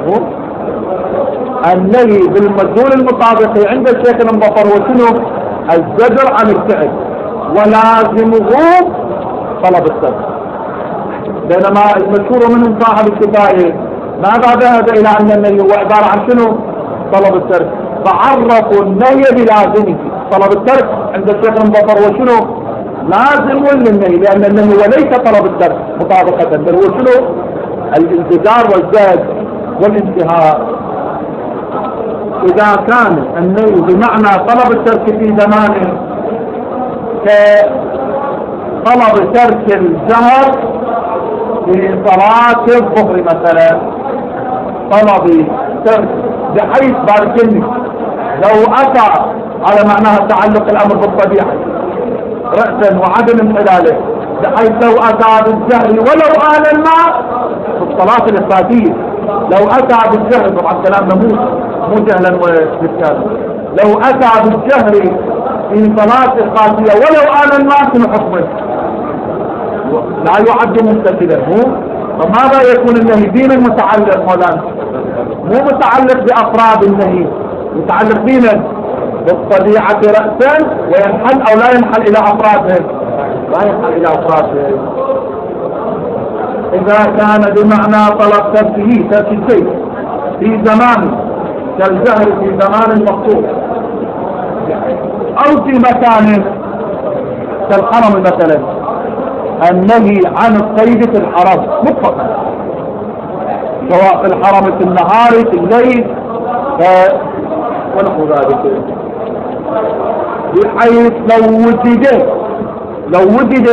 Speaker 1: النهي بالمدلول المطابق عند الشيخ المبطل هو شنو؟ الزجر عن الفعل، ولازمه طلب الترك. بينما المشهور منهم صاحب الكفاية ماذا ذهب إلى أن النهي هو عبارة عن شنو؟ طلب الترك، فعرفوا النهي بلازمه. طلب الترك عند الشيخ المبطل هو شنو؟ لازم للنهي، لأن النهي هو ليس طلب الترك مطابقة، بل هو شنو؟ الانتظار والزاد والانتهاء. إذا كان النهي بمعنى طلب الترك في زمانه كطلب ترك الجهر في صلاة الظهر مثلا، طلب ترك بحيث باركني لو أتى على معناها تعلق الأمر بالطبيعة رأسا وعدم انحلاله، بحيث لو أتى بالجهر ولو آل الماء في الصلاة الإفرادية، لو أتى بالجهر، طبعا كلامنا مو جهلا وبالتالي، لو أتى بالجهر في صلاة الخاصية ولو آل الماء شنو حكمه؟ لا يعد ممتثلا، فماذا يكون النهي؟ بين المتعلق مولانا، مو متعلق بأفراد النهي، متعلق بين بالطبيعة رأسا، وينحل أو لا ينحل إلى أفرادهم، لا ينحل إلى أفرادهم. إذا كان بمعنى طلب تركه، ترك الشيء في زمان كالجهر في زمان المقصود، أو في مكان كالحرم مثلا، النهي عن الصيد في الحرم مطلقا، سواء في الحرم في النهار في الليل ونحو ذلك، بحيث لو وجد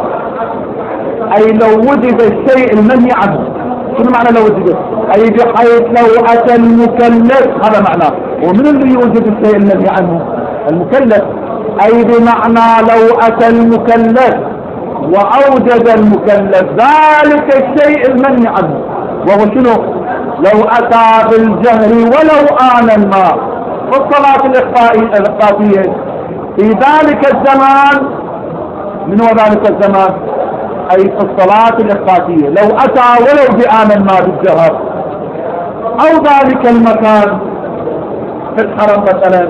Speaker 1: أي لو وجد الشيء المنهي عنه. شنو معنى لو وجد؟ أي بحيث لو أتى المكلف، هذا معناه. ومن اللي يوجد الشيء المنهي عنه؟ المكلف. أي بمعنى لو أتى المكلف وأوجد المكلف ذلك الشيء المنهي عنه، وهو شنو؟ لو أتى بالجهر ولو آنا ما والصلاة الإخفائية في ذلك الزمان. من هو ذلك الزمان؟ أي في الصلاة الإخفائية، لو أتى ولو بآنا ما بالجهر، أو ذلك المكان في الحرم مثلا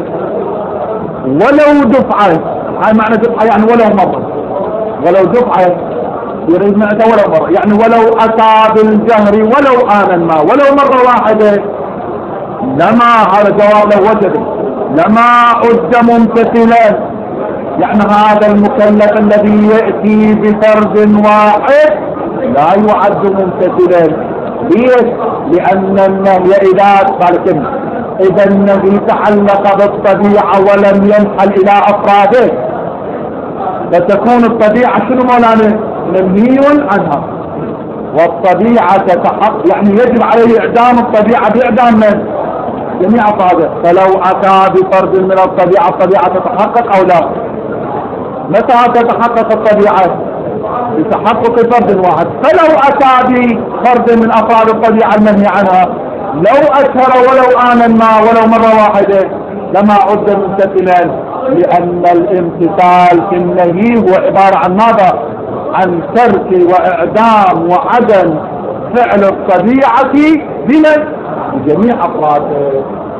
Speaker 1: ولو دفعة. هاي معنى دفعة يعني ولو مرة، ولو دفعة يريد معنى ولو مرة، يعني ولو أتى بالجهر ولو آنا ما ولو مرة واحدة لما، هذا جواب لو وجد، لما عد ممتثلا. يعني هذا المكلف الذي يأتي بفرد واحد لا يعد ممتثلا. ليش؟ لأن النهي إذا النهي تعلق بالطبيعة ولم ينحل إلى أفراده، فتكون الطبيعة شنو مولانا؟ منهي عنها، والطبيعة تتحقق، يعني يجب عليه إعدام الطبيعة بإعدام من؟ جميع أفراده. فلو أتى بفرد من الطبيعة، الطبيعة تتحقق أو لا؟ متى تتحقق الطبيعة؟ بتحقق فرد واحد. فلو أتى بفرد من أفراد الطبيعة المنهي عنها، لو أشهر ولو آنا ما ولو مرة واحدة لما عد ممتثلا، لأن الامتثال في النهي هو عبارة عن ماذا؟ عن ترك وإعدام وعدم فعل الطبيعة بجميع أفراده.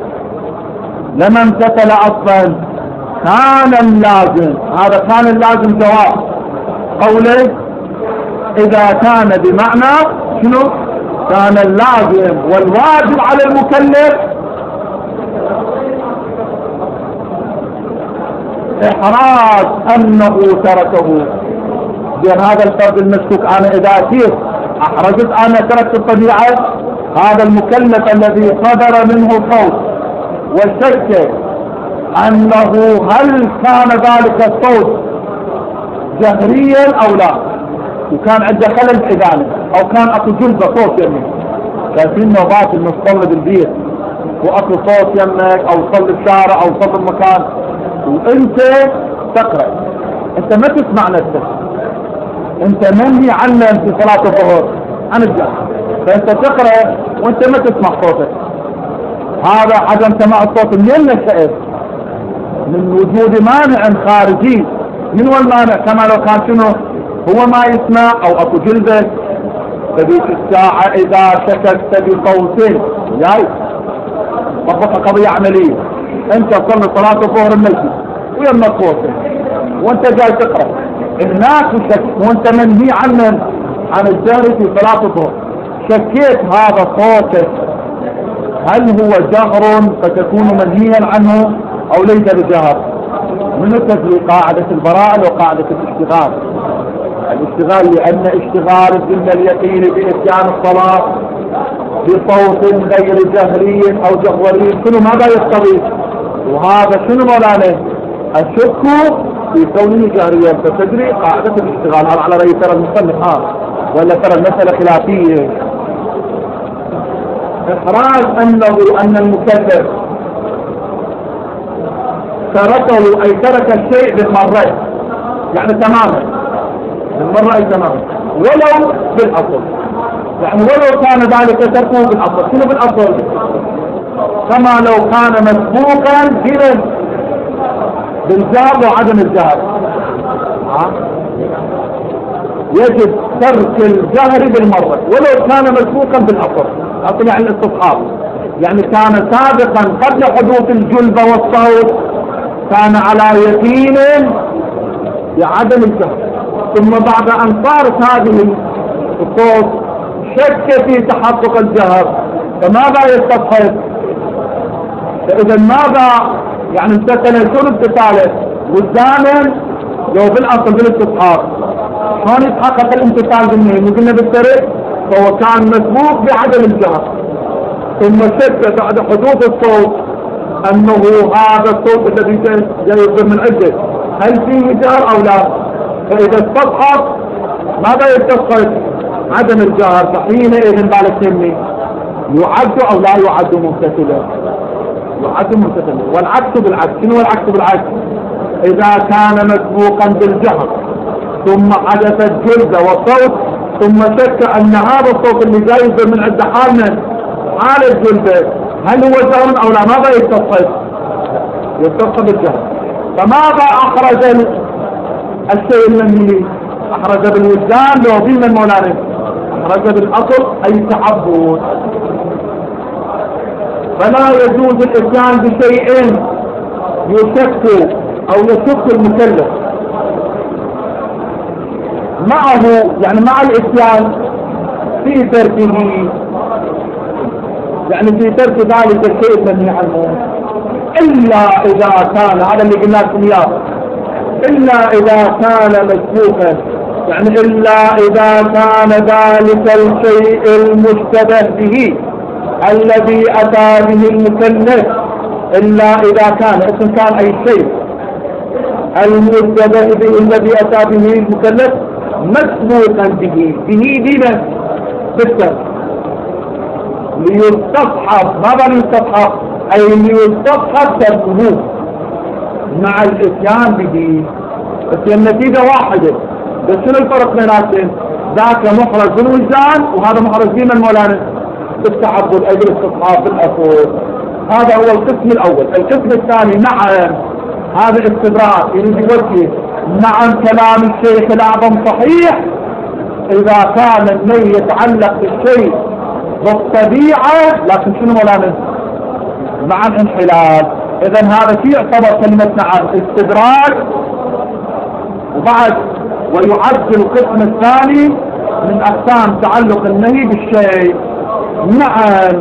Speaker 1: لما امتثل أصلا كان اللازم، هذا كان اللازم جواب قوله إذا كان بمعنى شنو؟ كان اللازم والواجب على المكلف إحراز أنه تركه. بين هذا الفرد المشكوك أنا إذا أتيت أحرزت أنا تركت الطبيعة، هذا المكلف الذي صدر منه الصوت والشك أنه هل كان ذلك الصوت جهريا أو لا، وكان عنده خلل في ذلك، أو كان أكو جلبة صوت يمك، كان في نوبات إنه تصلي بالبيت وأكو صوت يمك أو تصلي بالشارع أو تصلي بمكان وأنت تقرأ، أنت ما تسمع نفسك، أنت منهي عنه في صلاة الظهر عن الجهر، فأنت تقرأ وأنت ما تسمع صوتك. هذا عدم سماع الصوت منين نشأت؟ من وجود مانع خارجي. من هو المانع؟ كما لو كان شنو؟ هو ما يسمع أو أكو جلبة. فبيك الساعة إذا شككت بصوت جاي طبق قضية عملية، أنت تصلي صلاة الظهر المسجد ويمك صوتك وأنت جاي تقرأ، هناك شك وأنت منهي عن الجهر في صلاة الظهر، شكيت هذا صوتك هل هو جهر فتكون منهيا عنه أو ليس بجهر؟ من التفريق قاعدة البراءة وقاعدة الاشتغال. لأن اشتغال ضمن اليقين بإتيان الصلاة بصوت غير جهري أو جهوري شنو ماذا يقتضي؟ وهذا شنو مولانا؟ الشك في كونه جهريا. فتدري قاعدة الاشتغال هذا على رأي ترى المصنف ولا ترى المسألة خلافية. إحراز أن المكلف تركه أي ترك الشيء بالمرة، يعني تماما بالمرة أي تماما، ولو بالأصل، يعني ولو كان ذلك تركه بالأصل. شنو بالأصل؟ كما لو كان مسبوقا بالجهر وعدم الجهر. يجب ترك الجهر بالمرة ولو كان مسبوقا بالأصل. أصل يعني الاستصحاب، يعني كان سابقا قبل حدوث الجلبة والصوت كان على يقين بعدم الجهر، ثم بعد أن صارت هذه الصوت شك في تحقق الجهر، فماذا يستصحب؟ فإذا ماذا يعني امتثل؟ شنو امتثاله؟ وجدانا لو بالأصل بالاستصحاب شلون يتحقق الامتثال بالنهي؟ مو قلنا بالسرق؟ فهو كان مسبوق بعدم الجهر، ثم شك بعد حدوث الصوت انه هذا الصوت الذي يصدر من عنده هل فيه جهر او لا؟ فاذا استصحب ماذا يستصحب؟ عدم الجهر، فحينئذ بالك تمي يعد او لا يعد ممتثلا؟ يعد ممتثلا. والعكس بالعكس. شنو العكس بالعكس؟ اذا كان مسبوقا بالجهر ثم حدثت جلبة وصوت ثم شك ان هذا الصوت اللي جاي من عند حال الجلبة هل هو جهر او لا؟ ماذا يستصحب؟ يستصحب الجهر. فماذا اخرج الشيء المنهي؟ اخرج بالوجدان لو ضمن المولانا، اخرج بالاصل اي تعبد. فلا يجوز الاتيان بشيء يشك او يشك المكلف معه، يعني مع الاتيان في تركه، يعني في ترك ذلك الشيء المنهي عنه، الا اذا كان، هذا اللي قلنا لكم اياه، الا اذا كان مسبوقا، يعني الا اذا كان ذلك الشيء المشتبه به الذي اتى به المكلف، الا اذا كان اسم كان اي شيء المشتبه به الذي اتى به المكلف مسبوقا به دينا بالترك ليستصحب. ماذا ليستصحب؟ اي ليستصحب تركه مع الاتيان به، بس النتيجة واحدة. بس شنو الفرق بيناتهم؟ ذاك محرز بالوجدان وهذا محرز بمن مولانا؟ بالتعبد اي بالاستصحاب بالاصول. هذا هو القسم الاول. القسم الثاني نعم، هذا استدراك يريد يوجه. نعم كلام الشيخ الاعظم صحيح اذا كان النهي يتعلق بالشيء بالطبيعة، لكن شنو مولانا؟ مع الانحلال. اذا هذا شيء يعتبر كلمة نعم استدراك، وبعد ويعد القسم الثاني من اقسام تعلق النهي بالشيء. نعم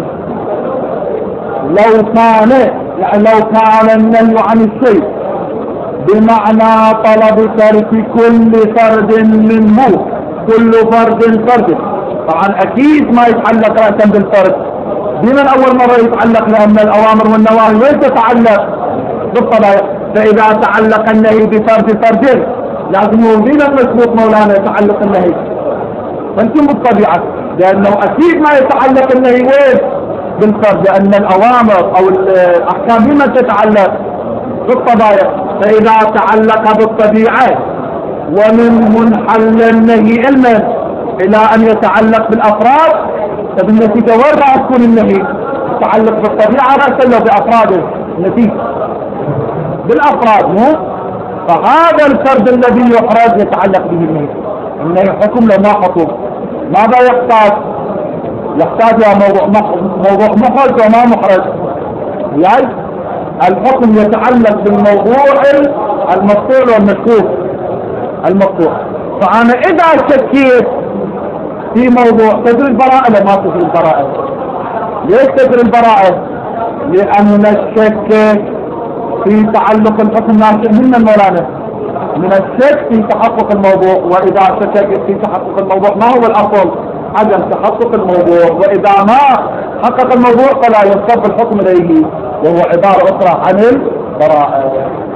Speaker 1: لو كان، يعني لو كان النهي عن الشيء بمعنى طلب ترك كل فرد منه، كل فرد فرد، طبعا اكيد ما يتعلق رأسا بالفرد. بمن اول مرة يتعلق؟ لان الاوامر والنواهي وين تتعلق؟ بالطبيعة. فاذا تعلق النهي بفرد فرد لازم يوجد المسبوق مولانا يتعلق النهي، فانتم بالطبيعة، لانه اكيد ما يتعلق النهي وين؟ بالفرد، لان الاوامر او الاحكام بما تتعلق؟ بالطبيعة. فاذا تعلق بالطبيعة ومن منحل النهي علما الى ان يتعلق بالافراد، فبالنتيجة وين راح تكون النهي؟ يتعلق بالطبيعة رأسا لو بافراده، النتيجة بالافراد مو؟ فهذا الفرد الذي يحرز يتعلق به النهي. النهي حكم لو ما حكم ماذا يحتاج؟ يحتاج الى موضوع محرز وما محرز. يعني الحكم يتعلق بالموضوع المقطوع والمشكوك المقطوع. فانا اذا شكيت في موضوع تدري البراءة لا ما تدري البراءة؟ ليش تدري البراءة؟ لان الشك في تعلق الحكم ناشئ من مولانا من الشك في تحقق الموضوع، واذا شكك في تحقق الموضوع ما هو الاصل؟ عدم تحقق الموضوع، واذا ما حقق الموضوع فلا ينصب الحكم اليه، وهو عبارة اخرى عن البراءة.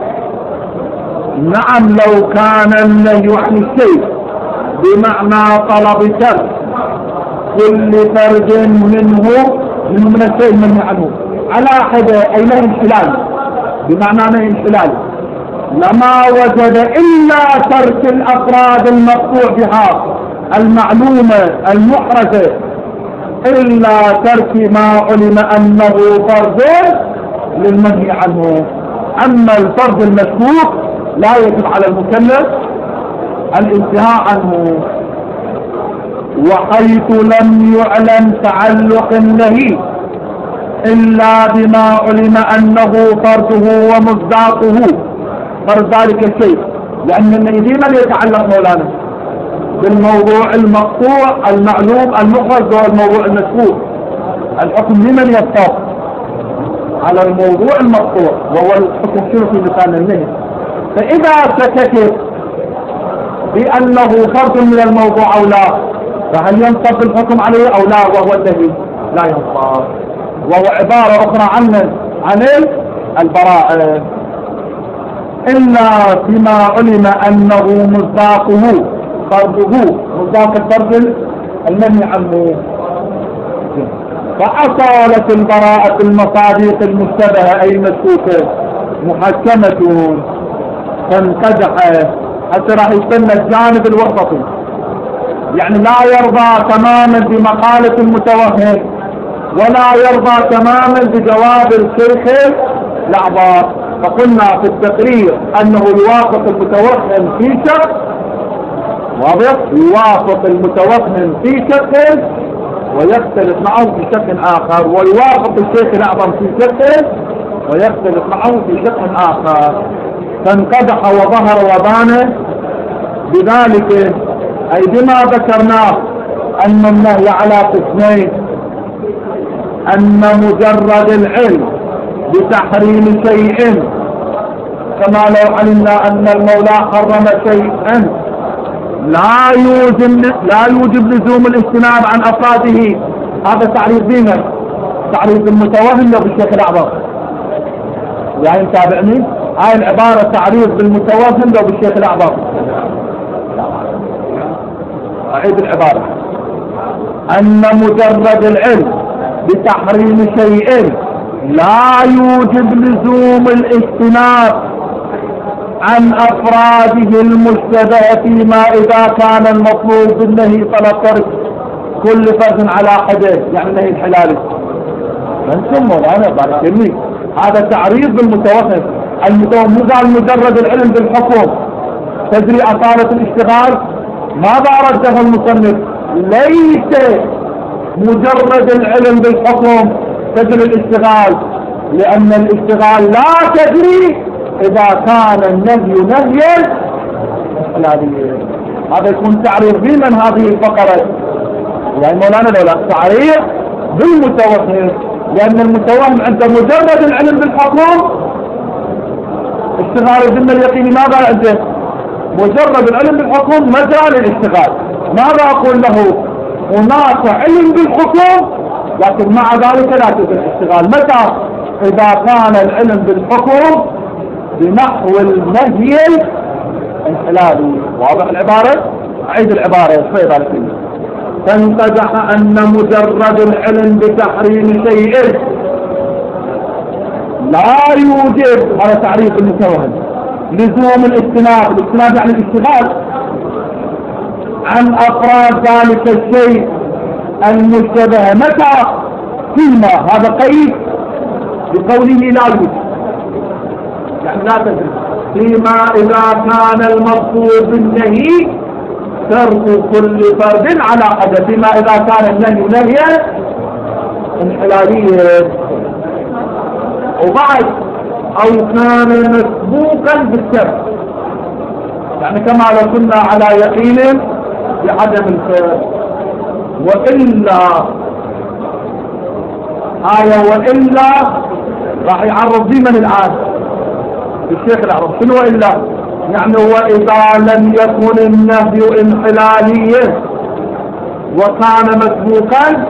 Speaker 1: نعم لو كان النهي عن الشيء بمعنى طلب ترك كل فرد منه من الشيء المنهي عنه على حد اي نهي انحلال، بمعنى نهي انحلال لما وجد الا ترك الافراد المقطوع بها المعلومة المحرزة، الا ترك ما علم انه فرد للمنهي عنه. اما الفرد المشكوك لا يجب على المكلف الانتهاء عنه.
Speaker 2: وحيث لم يعلم تعلق النهي إلا بما علم أنه فرده ومصداقه فرد ذلك الشيء، لأن النهي ديما يتعلق مولانا بالموضوع المقطوع المعلوم المخرج والموضوع المشهور. الحكم لمن يفترض على الموضوع المقطوع وهو الحكم شنو في لسان النهي. فإذا سكت بأنه فرد من الموضوع أو لا، فهل ينصب الحكم عليه أو لا وهو النهي؟ لا ينصب، وهو عبارة أخرى عن البراءة، إلا فيما علم أنه مصداقه فرده، مصداق الفرد المنهي عنه. فأصالت البراءة المصاديق المشتبهة أي المشكوكة محكمة فانقدح، حتى راح يسمى الجانب الوسطي، يعني لا يرضى تماما بمقالة المتوهم ولا يرضى تماما بجواب الشيخ الأعضاء. فقلنا في التقرير أنه يوافق المتوهم في شق، واضح، يوافق المتوهم في شق ويختلف معه في شق آخر، ويوافق الشيخ الأعظم في شق ويختلف معه في شق آخر. فانقدح وظهر وبان بذلك، أي بما ذكرناه أن النهي على قسمين: أن مجرد العلم بتحريم شيء كما لو علمنا أن المولى حرم شيئا لا يوجب لزوم الاجتناب عن أفراده. هذا تعريف دينا، تعريف المتوهم لو بالشيخ الأعظم، يعني تابعني، هاي العبارة تعريف بالمتوهم لو بالشيخ الأعظم. أعيد العبارة: أن مجرد العلم بتحريم شيء لا يوجب لزوم الاجتناب عن أفراده المشتبه، فيما إذا كان المطلوب بالنهي طلب ترك كل فرد على حده، يعني النهي الحلالي. فانتم مولانا بارك الله، هذا تعريف بالمتوهم. المتوهم مو قال مجرد العلم بالحكم تدري أصالة الاشتغال، ماذا رده المصنف؟ ليس مجرد العلم بالحكم تدري الاشتغال، لأن الاشتغال لا تدري إذا كان النهي نهيا حلاليا. هذا يكون تعريف ضمن هذه الفقرة، يعني مولانا لولا تعريف بالمتوهم، لأن المتوهم عند مجرد العلم بالحكم اشتغال الذمة اليقيني ماذا عنده؟ مجرد العلم بالحكم مجرى للاشتغال. ماذا أقول له؟ هناك علم بالحكم لكن مع ذلك لا تدري الاشتغال. متى؟ إذا كان العلم بالحكم بنحو النهي الحلالي. واضح العبارة؟ أعيد العبارة شوي ذلك. فانقدح أن مجرد العلم بتحريم شيء لا يوجب، هذا تعريف المتوهم، لزوم الاجتناب. الاجتناب يعني الاشتغال عن أفراد ذلك الشيء المشتبه. متى؟ فيما، هذا قيد بقوله لا يوجب، يعني لا تدري. فيما إذا كان المقصود بالنهي ترك كل فرد على حده، فيما إذا كان النهي نهيا انحلاليا، وبعد أو كان مسبوقا بالشرع، يعني كما لو كنا على يقين بعدم الخير. وإلا وإلا راح يعرض ضمن الآن الشيخ العرب شنو إلا، يعني وإذا لم يكن النهي انحلاليا وكان مسبوقا،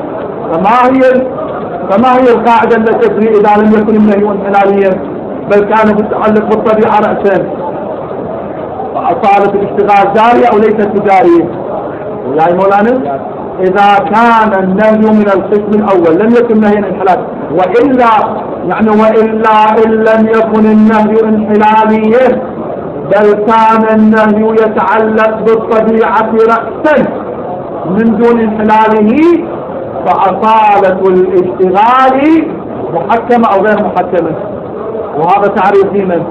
Speaker 2: فما هي القاعدة التي تجري إذا لم يكن النهي انحلاليا بل كان متعلق بالطبيعة رأسا؟ فأصالة الاشتغال جارية أو ليست بجارية؟ يعني مولانا إذا كان النهي من القسم الأول لم يكن نهيا انحلال، وإلا يعني وإلا إن لم يكن النهي انحلاليا بل كان النهي يتعلق بالطبيعة رأسا من دون انحلاله، فأصالة الاشتغال محكمة أو غير محكمة. وهذا تعريف دينا.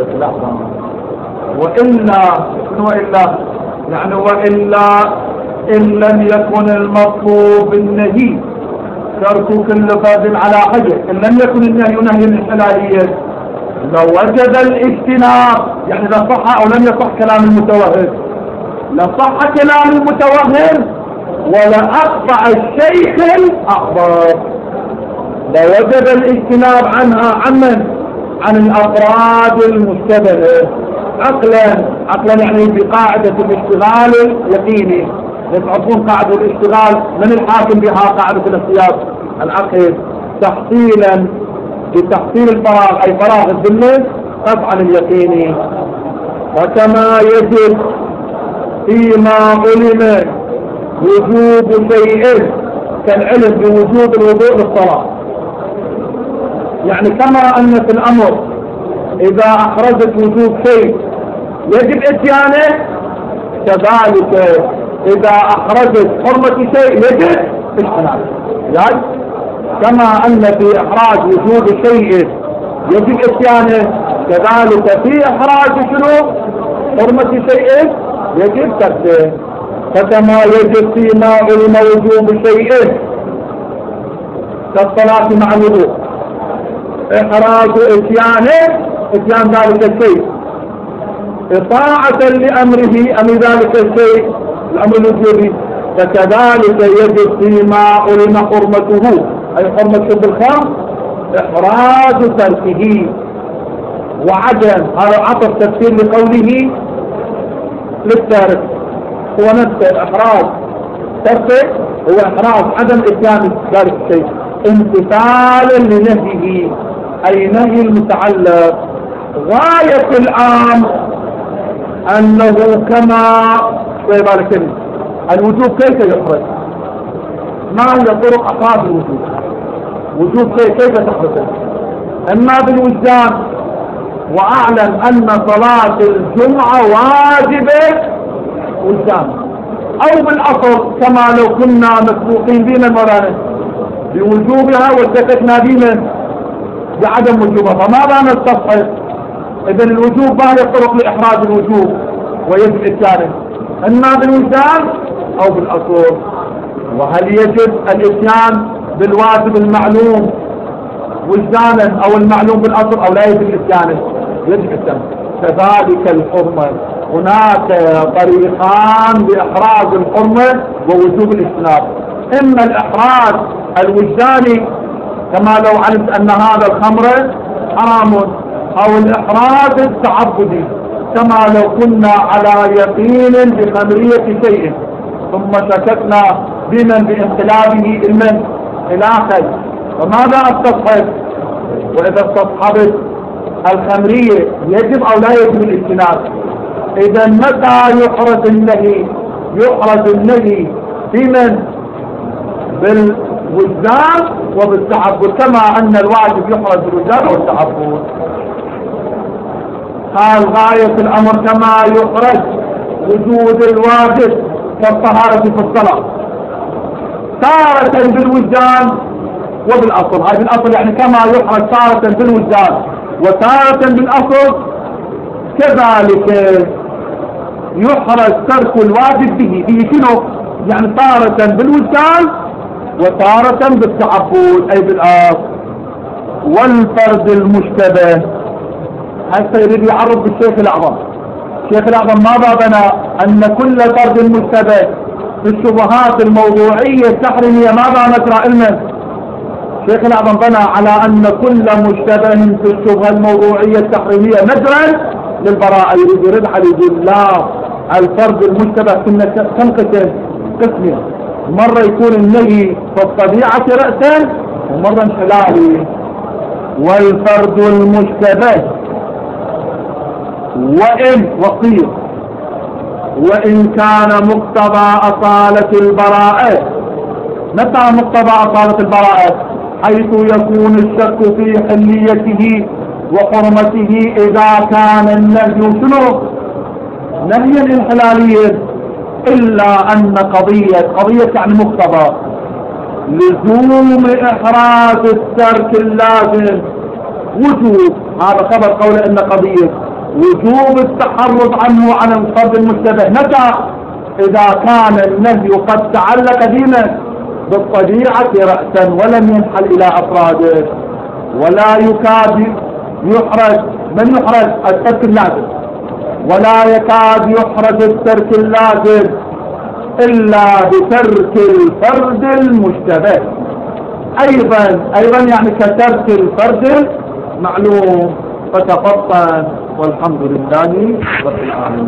Speaker 2: وإلا يعني وإلا إن لم يكن المطلوب بالنهي ترك كل فرد على حجة. إن لم يكن النهي نهي الحلالية لو وجد الاجتناب، يعني لا صح أو لم يصح كلام المتوهم، لصح كلام المتوهم ولا أقطع الشيخ الأكبر. لو وجد الاجتناب عنها عن الأفراد المشتبهة عقلا يعني بقاعدة الاشتغال اليقيني. تعرفون قاعدة الاشتغال من الحاكم بها؟ قاعدة الاحتياط العقل تحصيلا بتحصيل الفراغ، أي فراغ الذمة قطعا اليقيني. وكما يجب فيما علم وجوب شيء كالعلم بوجوب الوضوء للصلاة، يعني كما أن في الأمر إذا أخرجت وجوب شيء يجب إتيانه، كذلك إذا أخرجت حرمة شيء يجب اجتنابه. يعني كما أن في إخراج وجوب شيء يجب إتيانه، كذلك في إخراج شنو حرمة شيء يجب تركه. فكما يجب فيما علم وجوب شيء كالصلاة مع الوضوء إخراج إتيان ذلك الشيء إطاعة لأمره أم ذلك الشيء الأمر الوجوبي، فكذلك يجب فيما علم حرمته أي حرمة شرب الخمر إخراج تركه وعدم. هذا عطف تفسير لقوله للتارك، هو نفسه إخراج تركه هو إخراج عدم إتيان ذلك الشيء امتثالا لنهيه، أي نهي المتعلق. غاية الأمر أنه كما بالك الوجوب كيف يخرج؟ ما هي طرق أخراج الوجوب؟ وجوب كيف تخرج؟ إما بالوجدان، وأعلم أن صلاة الجمعة واجبة وجدان، أو بالأصل كما لو كنا مسبوقين بنا مولانا بوجوبها واتفقنا بنا بعدم وجوبها، فماذا نستصحب؟ إذن الوجوب ما هي الطرق لإحراج الوجوب ويجب إتيانه؟ إما بالوجدان أو بالأصول. وهل يجب الإتيان بالواجب المعلوم وجدانا أو المعلوم بالأصل أو لا يجب إتيانه؟ يجب إتيانه. كذلك الحرمة، هناك طريقان لإحراج الحرمة ووجوب الاجتناب، إما الإحراج الوجداني كما لو علمت أن هذا الخمر حرام، أو الإحراج التعبدي كما لو كنا على يقين بخمرية شيء ثم شككنا بمن بانقلابه المن إلى آخره، فماذا استصحب؟ وإذا استصحبت الخمرية يجب أو لا يجب الاجتناب؟ إذا متى يحرز النهي؟ يحرز النهي بمن؟ بالوجدان وبالتعبد، كما أن الواجب يحرز بالوجدان والتعبد. قال غاية الأمر كما يحرز وجود الواجب كالطهارة في الصلاة تارة بالوجدان وبالأصل. هذا الأصل يعني كما يحرز تارة بالوجدان وتارة بالأصل، كذلك يحرز ترك الواجب به شنو؟ يعني تارة بالوجدان وتارة بالتعبد أي بالأصل. والفرد المشتبه هسه يريد يعرض بالشيخ الأعظم. الشيخ الأعظم ماذا بنى؟ أن كل فرد مشتبه في الشبهات الموضوعية التحريمية ماذا نجرى علما؟ الشيخ الأعظم بنى على أن كل مشتبه في الشبهة الموضوعية التحريمية نجرا للبراءة. يريد على يقول لا، الفرد المشتبه كنا تنقسم قسمين، مرة يكون النهي في الطبيعة رأسا ومرة انحلالي. والفرد المشتبه وإن كان مقتضى أصالة البراءة. متى مقتضى أصالة البراءة؟ حيث يكون الشك في حليته وحرمته إذا كان النهي شنو؟ نهيا انحلاليا، إلا أن قضية يعني مقتضى لزوم إحراز الترك اللازم وجوب. هذا خبر قول إن قضية وجوب التحرز عنه عن الفرد المشتبه. متى؟ إذا كان النهي قد تعلق دينا بالطبيعة رأسا ولم ينحل إلى أفراده، ولا يكاد يحرج من يحرج الترك اللازم، ولا يكاد يحرج الترك اللازم إلا بترك الفرد المشتبه. أيضا يعني كترك الفرد معلوم. فتفطن والحمد لله رب العالمين.